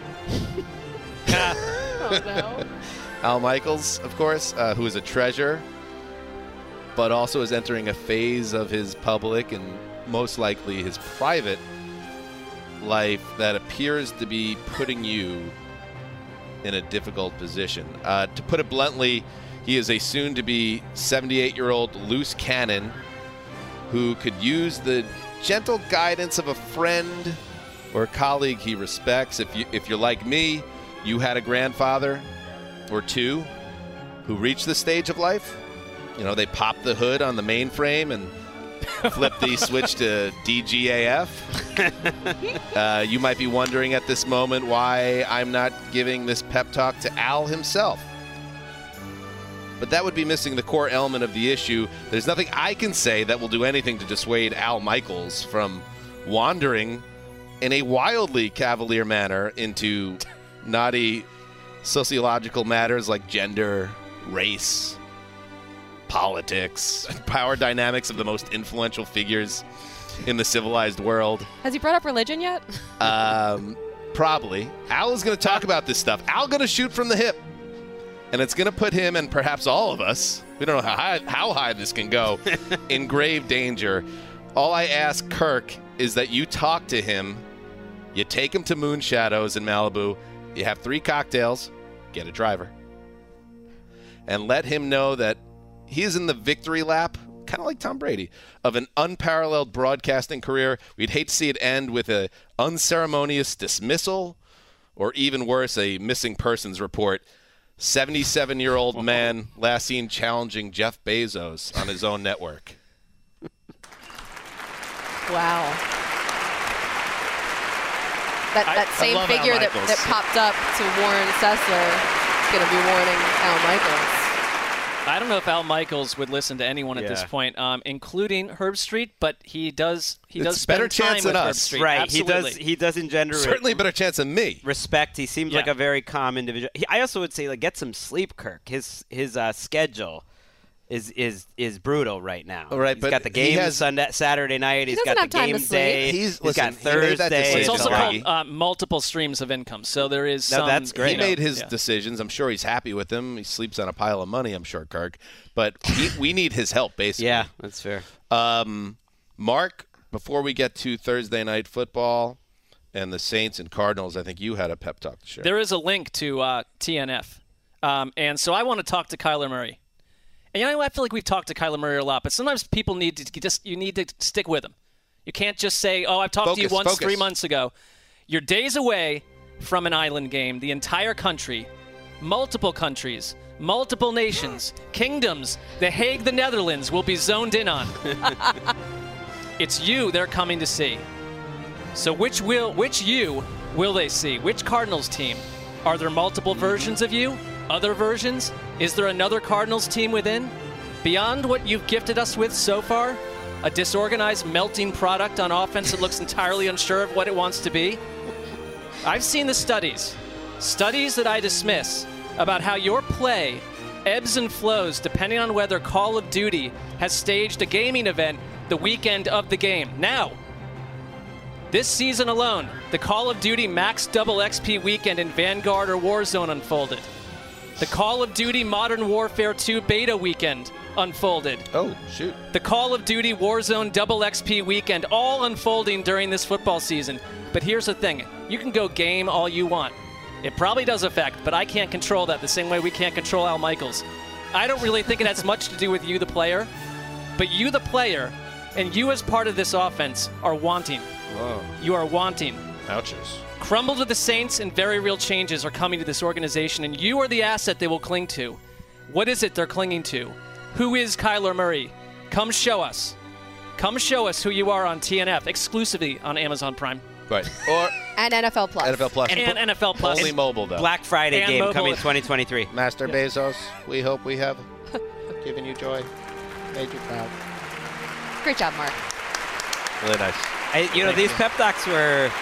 Oh, no. Al Michaels, of course, who is a treasure, but also is entering a phase of his public and most likely his private life that appears to be putting you in a difficult position. To put it bluntly, he is a soon-to-be 78-year-old loose cannon who could use the gentle guidance of a friend or a colleague he respects. If you're like me, you had a grandfather or two who reached this stage of life. You know, they popped the hood on the mainframe and flipped the switch to DGAF. You might be wondering at this moment why I'm not giving this pep talk to Al himself. But that would be missing the core element of the issue. There's nothing I can say that will do anything to dissuade Al Michaels from wandering in a wildly cavalier manner into naughty sociological matters like gender, race, politics, power dynamics of the most influential figures in the civilized world. Has he brought up religion yet? Probably. Al is going to talk about this stuff. Al going to shoot from the hip. And it's going to put him and perhaps all of us, we don't know how high this can go, in grave danger. All I ask Kirk is that you talk to him. You take him to Moon Shadows in Malibu. You have 3 cocktails. Get a driver. And let him know that he's in the victory lap, kind of like Tom Brady, of an unparalleled broadcasting career. We'd hate to see it end with an unceremonious dismissal or even worse, a missing persons report. 77-year-old man last seen challenging Jeff Bezos on his own network. Wow. That same figure that popped up to warn Sessler is going to be warning Al Michaels. I don't know if Al Michaels would listen to anyone at this point, including Herb Street, but he does spend better time chance with than Herb us. Street. Right, Absolutely. he does engender Certainly a better chance than me. Respect. He seems like a very calm individual. I also would say, like, get some sleep, Kirk. His schedule is brutal right now. Right, he's but got the game Saturday night. He's got the game day. He's got Thursday. It's also called multiple streams of income. So there is some. That's great. He made his decisions. I'm sure he's happy with them. He sleeps on a pile of money, I'm sure, Kirk. But we need his help, basically. Yeah, that's fair. Mark, before we get to Thursday Night Football and the Saints and Cardinals, I think you had a pep talk to share. There is a link to TNF. And so I want to talk to Kyler Murray. And I feel like we've talked to Kyler Murray a lot, but sometimes people need to stick with him. You can't just say, "Oh, I've talked to you once 3 months ago." You're days away from an island game. The entire country, multiple countries, multiple nations, kingdoms, The Hague, the Netherlands will be zoned in on. It's you they're coming to see. So which you will they see? Which Cardinals team? Are there multiple versions of you? Other versions? Is there another Cardinals team within? Beyond what you've gifted us with so far? A disorganized, melting product on offense that looks entirely unsure of what it wants to be? I've seen the studies that I dismiss, about how your play ebbs and flows depending on whether Call of Duty has staged a gaming event the weekend of the game. Now, this season alone, the Call of Duty Max Double XP weekend in Vanguard or Warzone unfolded. The Call of Duty Modern Warfare 2 beta weekend unfolded. Oh, shoot. The Call of Duty Warzone Double XP weekend, all unfolding during this football season. But here's the thing. You can go game all you want. It probably does affect, but I can't control that the same way we can't control Al Michaels. I don't really think it has much to do with you, the player. But you, the player, and you as part of this offense are wanting. Whoa. You are wanting. Ouchers. Crumble to the Saints and very real changes are coming to this organization, and you are the asset they will cling to. What is it they're clinging to? Who is Kyler Murray? Come show us. Come show us who you are on TNF, exclusively on Amazon Prime. Right. And NFL Plus. NFL Plus. And NFL Plus. Only mobile, though. Black Friday And game mobile. coming 2023. Master Bezos, we hope we have given you joy, made you proud. Great job, Mark. Really nice. These pep talks were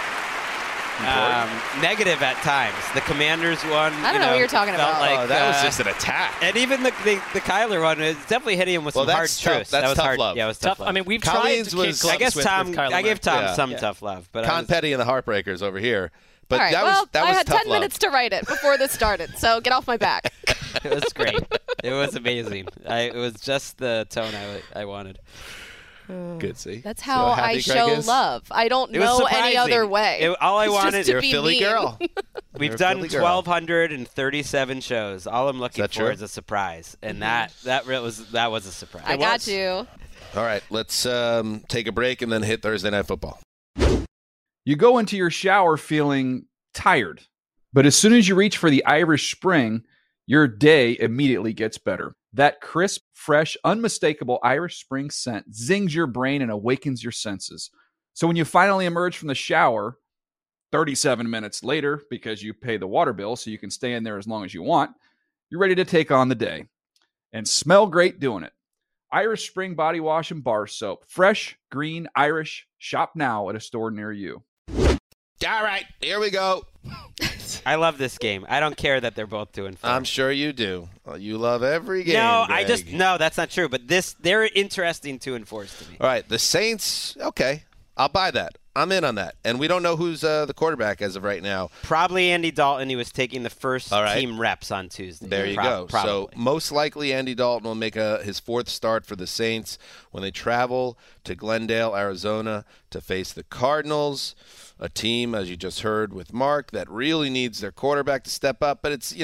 negative at times. The Commanders one. I don't know what you're talking about. Like, that was just an attack. And even the Kyler one is definitely hitting him with some hard truths. That's that was tough hard. love. Yeah, it was tough love. I mean, we've Collins tried to was- kick I guess with Tom. Kyler I gave Murray. Tom some tough love, but Con Petty and the Heartbreakers over here. But All right, that well, was I had tough 10 love. minutes to write it before this started, so get off my back. it was great. It was amazing. It was just the tone I wanted. Good, see? That's how happy I Greg show is? love. I don't It was know any surprising. other way. All I It's wanted. just to You're a be Philly mean. girl. We've You're a done Philly girl. 1,237 shows. All I'm looking that for true? is a surprise, and that was a surprise. I got you. All right, let's take a break and then hit Thursday Night Football. You go into your shower feeling tired, but as soon as you reach for the Irish Spring, your day immediately gets better. That crisp, fresh, unmistakable Irish Spring scent zings your brain and awakens your senses. So when you finally emerge from the shower, 37 minutes later, because you pay the water bill so you can stay in there as long as you want, you're ready to take on the day. And smell great doing it. Irish Spring Body Wash and Bar Soap. Fresh, green, Irish. Shop now at a store near you. All right, here we go. I love this game. I don't care that they're both 2-4. I'm sure you do. Well, you love every game. No, Greg. no, that's not true. But they're interesting 2-4s to me. All right, the Saints. Okay, I'll buy that. I'm in on that. And we don't know who's the quarterback as of right now. Probably Andy Dalton. He was taking the first team reps on Tuesday. There you go. Probably. So most likely Andy Dalton will make his 4th start for the Saints when they travel to Glendale, Arizona to face the Cardinals, a team, as you just heard with Mark, that really needs their quarterback to step up. But it's,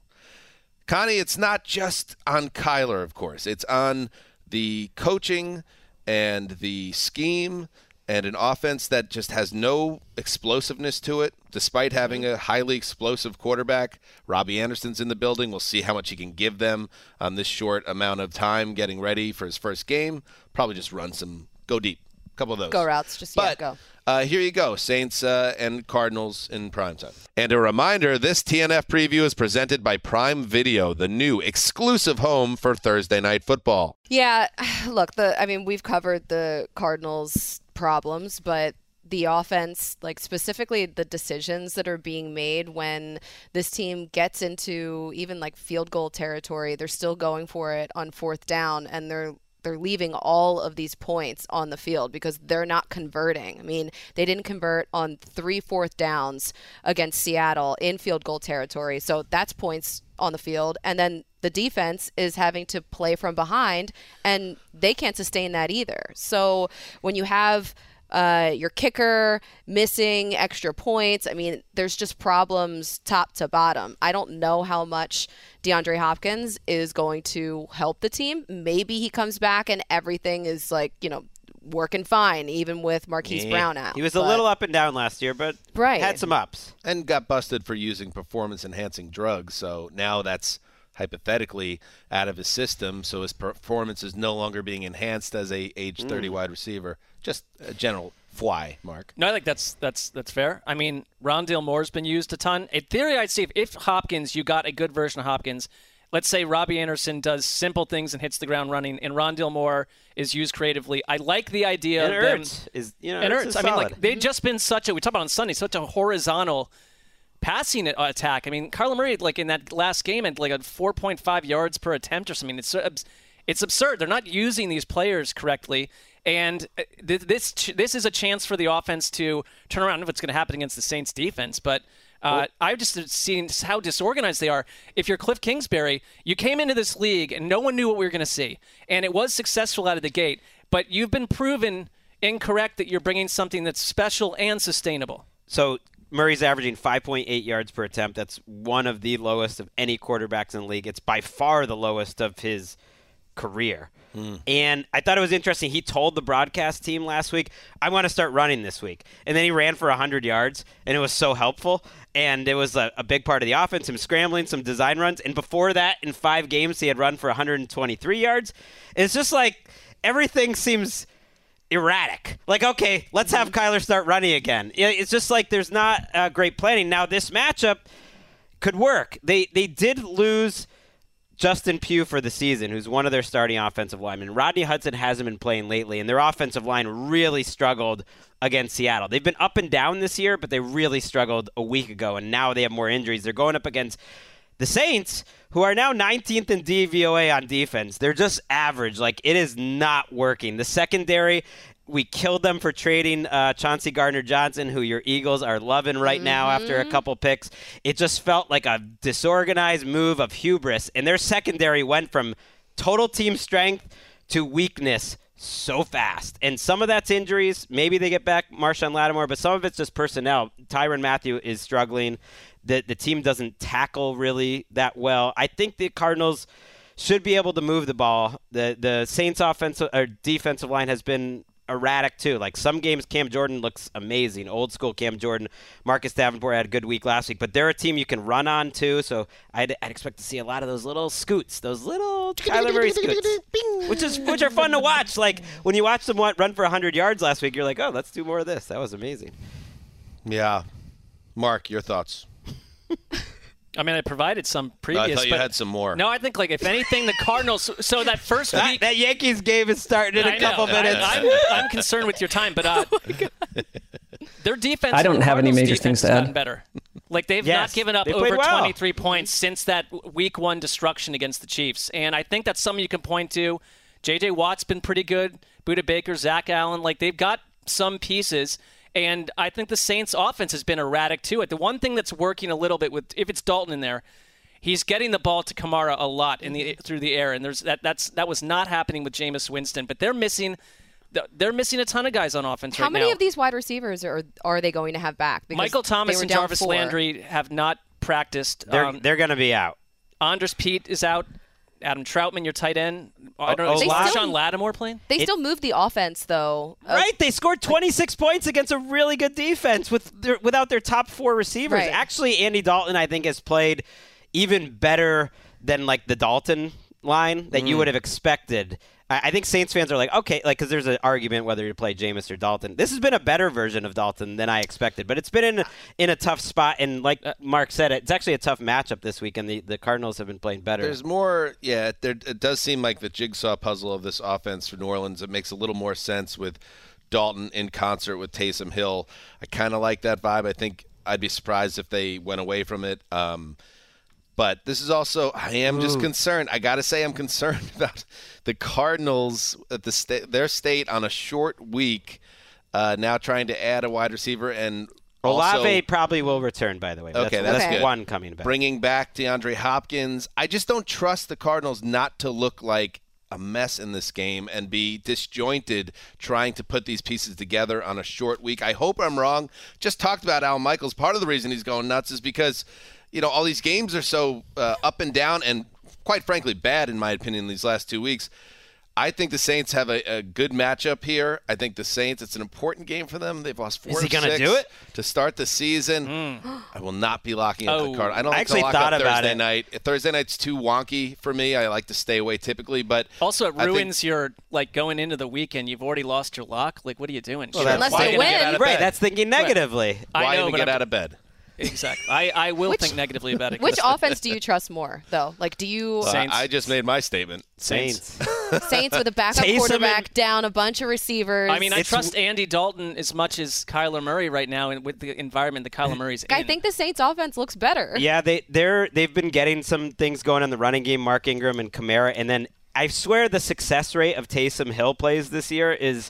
Connie, it's not just on Kyler, of course. It's on the coaching and the scheme and an offense that just has no explosiveness to it, despite having a highly explosive quarterback. Robbie Anderson's in the building. We'll see how much he can give them on this short amount of time getting ready for his first game. Probably just go deep. A couple of those. Go routes. Go. Here you go, Saints and Cardinals in primetime. And a reminder, this TNF preview is presented by Prime Video, the new exclusive home for Thursday Night Football. Yeah, look, we've covered the Cardinals' problems, but the offense, like specifically the decisions that are being made when this team gets into even like field goal territory, they're still going for it on 4th down, and they're leaving all of these points on the field because they're not converting. I mean, they didn't convert on 3 4th downs against Seattle in field goal territory. So that's points on the field. And then the defense is having to play from behind, and they can't sustain that either. So when you have your kicker missing extra points, there's just problems top to bottom. I don't know how much DeAndre Hopkins is going to help the team. Maybe he comes back and everything is working fine, even with Marquise Brown out. He was a little up and down last year, but had some ups. And got busted for using performance-enhancing drugs, so now that's hypothetically out of his system, so his performance is no longer being enhanced as a age 30 wide receiver. Just a general fly, Mark. No, I think that's fair. Rondale Moore's been used a ton. In theory, I'd say if Hopkins, you got a good version of Hopkins, let's say Robbie Anderson does simple things and hits the ground running, and Rondale Moore is used creatively. I like the idea and of them. Ertz they've just been we talked about on Sunday, such a horizontal passing attack. Kyler Murray, in that last game, had a 4.5 yards per attempt or something. It's absurd. They're not using these players correctly. And this is a chance for the offense to turn around. I don't know if it's going to happen against the Saints defense, but I've just seen how disorganized they are. If you're Cliff Kingsbury, you came into this league and no one knew what we were going to see. And it was successful out of the gate, but you've been proven incorrect that you're bringing something that's special and sustainable. So Murray's averaging 5.8 yards per attempt. That's one of the lowest of any quarterbacks in the league. It's by far the lowest of his career. And I thought it was interesting. He told the broadcast team last week, I want to start running this week. And then he ran for 100 yards, and it was so helpful. And it was a big part of the offense, him scrambling, some design runs. And before that, in 5 games, he had run for 123 yards. And it's just like everything seems erratic. Okay, let's have Kyler start running again. It's just like there's not great planning. Now, this matchup could work. They did lose Justin Pugh for the season, who's one of their starting offensive linemen. Rodney Hudson hasn't been playing lately, and their offensive line really struggled against Seattle. They've been up and down this year, but they really struggled a week ago, and now they have more injuries. They're going up against the Saints, who are now 19th in DVOA on defense. They're just average. It is not working. The secondary, we killed them for trading Chauncey Gardner-Johnson, who your Eagles are loving right now after a couple picks. It just felt like a disorganized move of hubris, and their secondary went from total team strength to weakness so fast. And some of that's injuries. Maybe they get back Marshawn Lattimore, but some of it's just personnel. Tyrann Mathieu is struggling. The team doesn't tackle really that well. I think the Cardinals should be able to move the ball. The Saints offensive or defensive line has been erratic too. Some games Cam Jordan looks amazing. Old school Cam Jordan. Marcus Davenport had a good week last week, but they're a team you can run on too, so I'd expect to see a lot of those little scoots, those little Kyler Murray scoots, which are fun to watch. When you watch them run for 100 yards last week, you're like, oh, let's do more of this. That was amazing. Yeah. Mark, your thoughts? I provided some previous. I thought you had some more. No, I think, if anything, the Cardinals. So that first week. That Yankees game is starting in a couple minutes. I'm concerned with your time, but their defense. I don't have any major things to add. Better. Like, they've not given up over 23 points since that week 1 destruction against the Chiefs. And I think that's something you can point to. J.J. Watt's been pretty good. Budda Baker, Zach Allen. Like, they've got some pieces. And I think the Saints' offense has been erratic, too. The one thing that's working a little bit if it's Dalton in there, he's getting the ball to Kamara a lot through the air. And that was not happening with Jameis Winston. But they're missing a ton of guys on offense right now. How many of these wide receivers are they going to have back? Because Michael Thomas and Jarvis Landry have not practiced. They're going to be out. Andres Pete is out. Adam Troutman, your tight end. I don't know. Is Sean Lattimore playing? They still moved the offense, though. Right. They scored 26 points against a really good defense without their top 4 receivers. Right. Actually, Andy Dalton, I think, has played even better than like the Dalton line that you would have expected. I think Saints fans are like, okay, like, because there's an argument whether to play Jameis or Dalton. This has been a better version of Dalton than I expected, but it's been in a tough spot. And like Mark said, it's actually a tough matchup this week, and the Cardinals have been playing better. There's more, it does seem like the jigsaw puzzle of this offense for New Orleans. It makes a little more sense with Dalton in concert with Taysom Hill. I kind of like that vibe. I think I'd be surprised if they went away from it. But this is also, I am just concerned. I got to say I'm concerned about the Cardinals at their state on a short week, now trying to add a wide receiver. And Olave probably will return, by the way. Okay, that's good. One coming back. Bringing back DeAndre Hopkins. I just don't trust the Cardinals not to look like a mess in this game and be disjointed trying to put these pieces together on a short week. I hope I'm wrong. Just talked about Al Michaels. Part of the reason he's going nuts is because all these games are so up and down and, quite frankly, bad, in my opinion, these last 2 weeks. I think the Saints have a good matchup here. I think the Saints, it's an important game for them. They've lost 4 of 6 do it? to start the season. I will not be locking up the Cardinals. I don't like to lock thought up about Thursday night. Thursday night's too wonky for me. I like to stay away typically. But also, it ruins your, going into the weekend. You've already lost your lock. Like, what are you doing? Well, unless you win. Right, that's thinking negatively. Why even get out of bed? Exactly. I will think negatively about it. Which offense do you trust more, though? Like, do you... Saints. I just made my statement. Saints. Saints with a backup quarterback, down a bunch of receivers. I mean, I trust Andy Dalton as much as Kyler Murray right now, and with the environment that Kyler Murray's in. I think the Saints offense looks better. Yeah, they've been getting some things going on the running game, Mark Ingram and Kamara, and then I swear the success rate of Taysom Hill plays this year is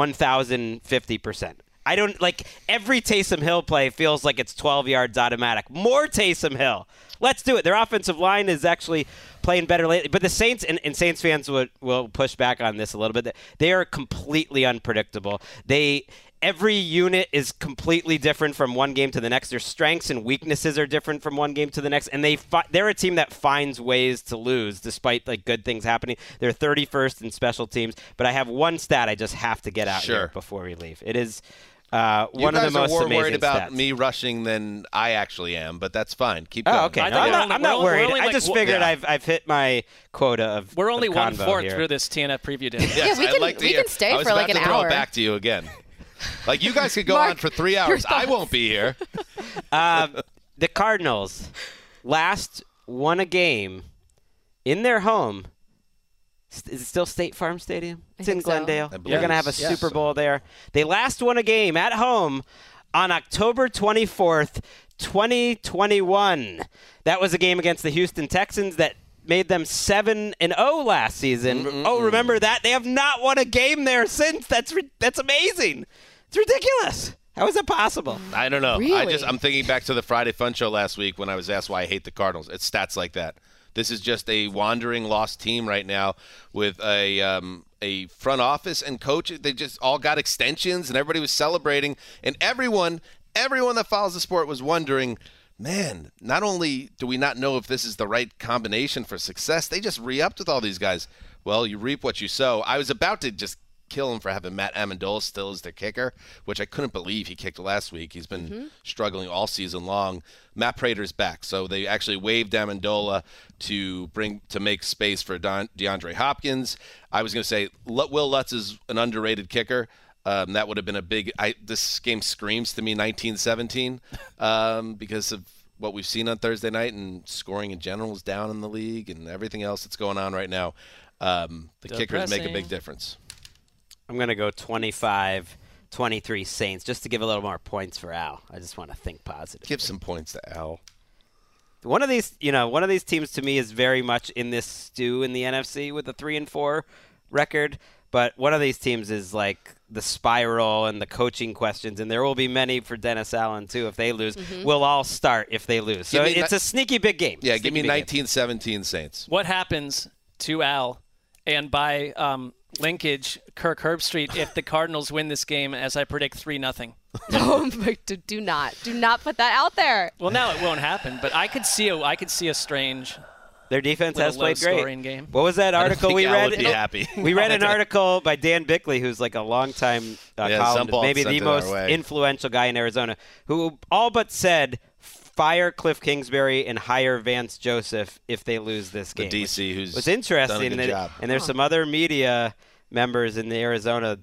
1,050%. I don't every Taysom Hill play feels like it's 12 yards automatic. More Taysom Hill. Let's do it. Their offensive line is actually playing better lately. But the Saints, and Saints fans will push back on this a little bit. They are completely unpredictable. Every unit is completely different from one game to the next. Their strengths and weaknesses are different from one game to the next. And they're a team that finds ways to lose despite good things happening. They're 31st in special teams. But I have one stat I just have to get out here before we leave. It is... one of the most amazing stats. You guys are more worried about me rushing than I actually am, but that's fine. Keep going. Oh, okay. I'm not worried. I just figured I've hit my quota of We're only 1/4 here. through this TNF preview day. Yes, we can stay for an hour. I was about to throw it back to you again. You guys could go on for 3 hours. I won't be here. The Cardinals last won a game in their home. Is it still State Farm Stadium? It's in Glendale. So. They're going to have a Super Bowl there. They last won a game at home on October 24th, 2021. That was a game against the Houston Texans that made them 7-0 last season. Remember that? They have not won a game there since. That's amazing. It's ridiculous. How is that possible? I don't know. Really? I'm thinking back to the Friday Fun Show last week when I was asked why I hate the Cardinals. It's stats like that. This is just a wandering, lost team right now with a front office and coach. They just all got extensions, and everybody was celebrating. And everyone that follows the sport was wondering, man, not only do we not know if this is the right combination for success, they just re-upped with all these guys. Well, you reap what you sow. I was about to just kill him for having Matt Amendola still as their kicker, which I couldn't believe he kicked last week. He's been struggling all season long. Matt Prater's back, so they actually waived Amendola to make space for DeAndre Hopkins. I was going to say Will Lutz is an underrated kicker. That would have been a big. This game screams to me 1917 because of what we've seen on Thursday night, and scoring in general is down in the league and everything else that's going on right now. The kickers make a big difference. I'm going to go 25-17 23 Saints, just to give a little more points for Al. I just want to think positive. Give some points to Al. One of these teams to me is very much in this stew in the NFC with a 3-4 record. But one of these teams is like the spiral and the coaching questions, and there will be many for Dennis Allen too if they lose. We'll all start if they lose. So it's a sneaky big game. Yeah, give me 19-17 Saints. What happens to Al and by linkage Kirk Herbstreit if the Cardinals win this game, as I predict 3-0? Oh, do not put that out there. Well, now it won't happen, but I could see a strange. Their defense has played great. Game. What was that article we read? Would be happy. We read an article by Dan Bickley, who's like a longtime columnist, maybe the most influential guy in Arizona, who all but said fire Cliff Kingsbury and hire Vance Joseph if they lose this game. The DC, who's was interesting. done a good job. And there's some other media members in the Arizona,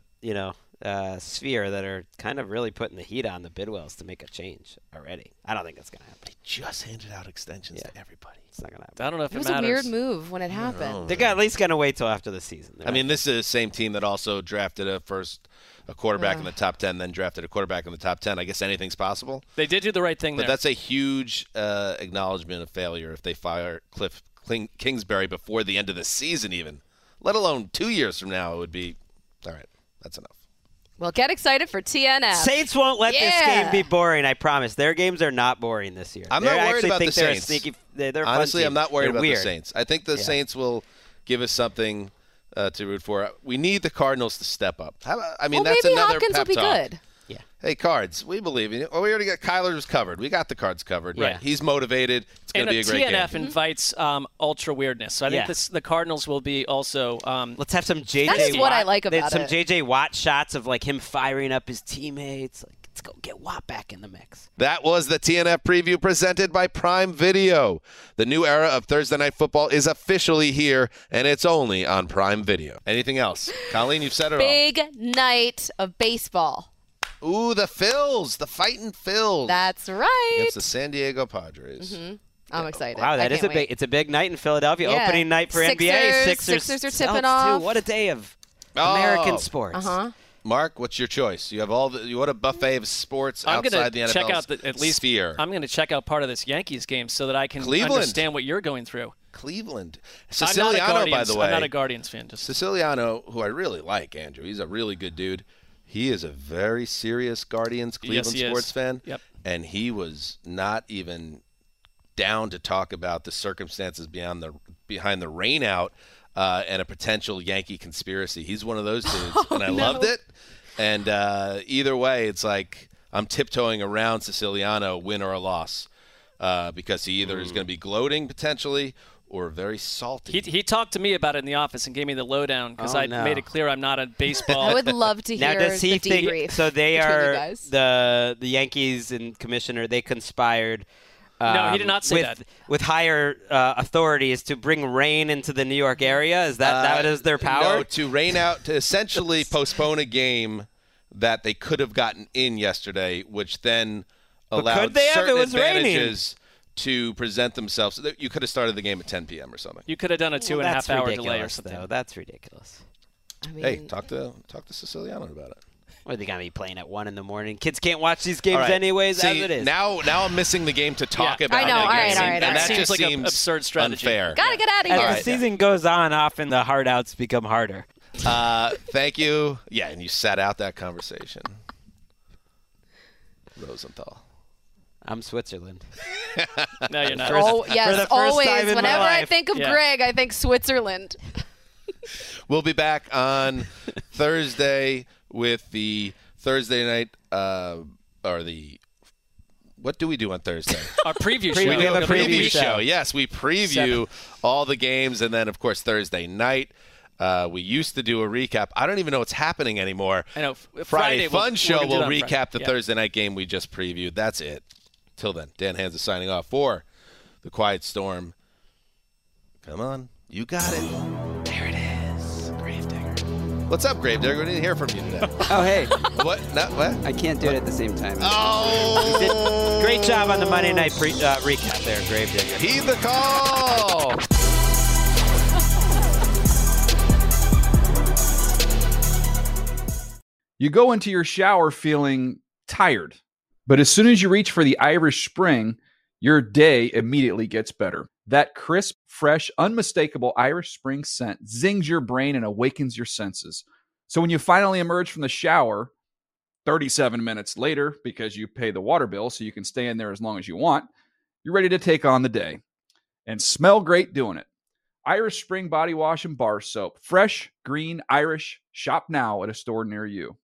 sphere that are kind of really putting the heat on the Bidwells to make a change already. I don't think that's going to happen. They just handed out extensions to everybody. It's not going to happen. I don't know if it was matters. a weird move when it happened. They're at least going to wait till after the season. This is the same team that also drafted a quarterback in the top 10, then drafted a quarterback in the top 10. I guess anything's possible. They did do the right thing but there. That's a huge acknowledgement of failure if they fire Cliff Kingsbury before the end of the season even, let alone 2 years from now. It would be, all right, that's enough. Well, get excited for TNF. Saints won't let this game be boring, I promise. Their games are not boring this year. I'm not worried about the Saints. Honestly, I'm not worried about weird. the Saints. I think the Saints will give us something to root for. We need the Cardinals to step up. That's maybe another Hopkins pep will be talk. good. Yeah. Hey, Cards, we believe in you. Oh, we already got Kyler's covered. We got the Cards covered. Yeah. He's motivated. It's going to be a great TNF game. invites ultra weirdness. So I think the Cardinals will be also. Let's have some JJ. That's what I like about some it. JJ Watt shots of like him firing up his teammates. Like, let's go get Watt back in the mix. That was the TNF preview presented by Prime Video. The new era of Thursday Night Football is officially here, and it's only on Prime Video. Anything else? Colleen, you've said it all. Big night of baseball. Ooh, the Phils, the fighting Phils. That's right. Against the San Diego Padres. I'm excited. Wow, that is a big. It's a big night in Philadelphia. Yeah. Opening night for NBA. Sixers are tipping off. Too. What a day of American sports. Mark, what's your choice? You have what a buffet of sports outside the NFL check out at least sphere. I'm going to check out part of this Yankees game so that I can understand what you're going through. Cleveland. Siciliano, by the way. I'm not a Guardians fan. Siciliano, who I really like, Andrew. He's a really good dude. He is a very serious Guardians Cleveland sports fan. Yep. And he was not even down to talk about the circumstances behind the rainout and a potential Yankee conspiracy. He's one of those dudes, and I loved it. And either way, it's like I'm tiptoeing around Siciliano, win or a loss, because he either is going to be gloating potentially or very salty. He talked to me about it in the office and gave me the lowdown because I made it clear I'm not a baseball. I would love to hear now, does he the debrief. Think, so they are guys. the Yankees and commissioner. They conspired. No, he did not say that. With higher authorities to bring rain into the New York area? Is that is their power? No, to rain out, to essentially postpone a game that they could have gotten in yesterday, which then allowed certain advantages to present themselves. You could have started the game at 10 p.m. or something. You could have done a 2.5 hour delay or something. Though. That's ridiculous. I mean, hey, talk to Siciliano about it. Or they gotta be playing at 1 a.m. Kids can't watch these games anyways. See, as it is. Now I'm missing the game to talk about. I know. All right. And that just like seems an absurd strategy. Unfair. Gotta get out of here. As the season goes on, often the hard outs become harder. Thank you. Yeah, and you sat out that conversation. Rosenthal. I'm Switzerland. No, you're not. Yes, always. Whenever I think of Greg, I think Switzerland. We'll be back on Thursday with the Thursday night what do we do on Thursday? Our preview show. We do a preview show. Yes, we preview all the games, and then, of course, Thursday night. We used to do a recap. I don't even know what's happening anymore. I know. Friday Fun Show will recap the Friday. Thursday night game we just previewed. That's it. Till then, Dan Hansa is signing off for The Quiet Storm. Come on. You got it. There it is. Gravedigger. What's up, Gravedigger? We didn't hear from you today. Oh, hey. What? What? I can't do it at the same time. Oh! Great job on the Monday night recap there, Gravedigger. Heed the call! You go into your shower feeling tired, but as soon as you reach for the Irish Spring, your day immediately gets better. That crisp, fresh, unmistakable Irish Spring scent zings your brain and awakens your senses. So when you finally emerge from the shower 37 minutes later, because you pay the water bill so you can stay in there as long as you want, you're ready to take on the day and smell great doing it. Irish Spring Body Wash and Bar Soap. Fresh, green, Irish. Shop now at a store near you.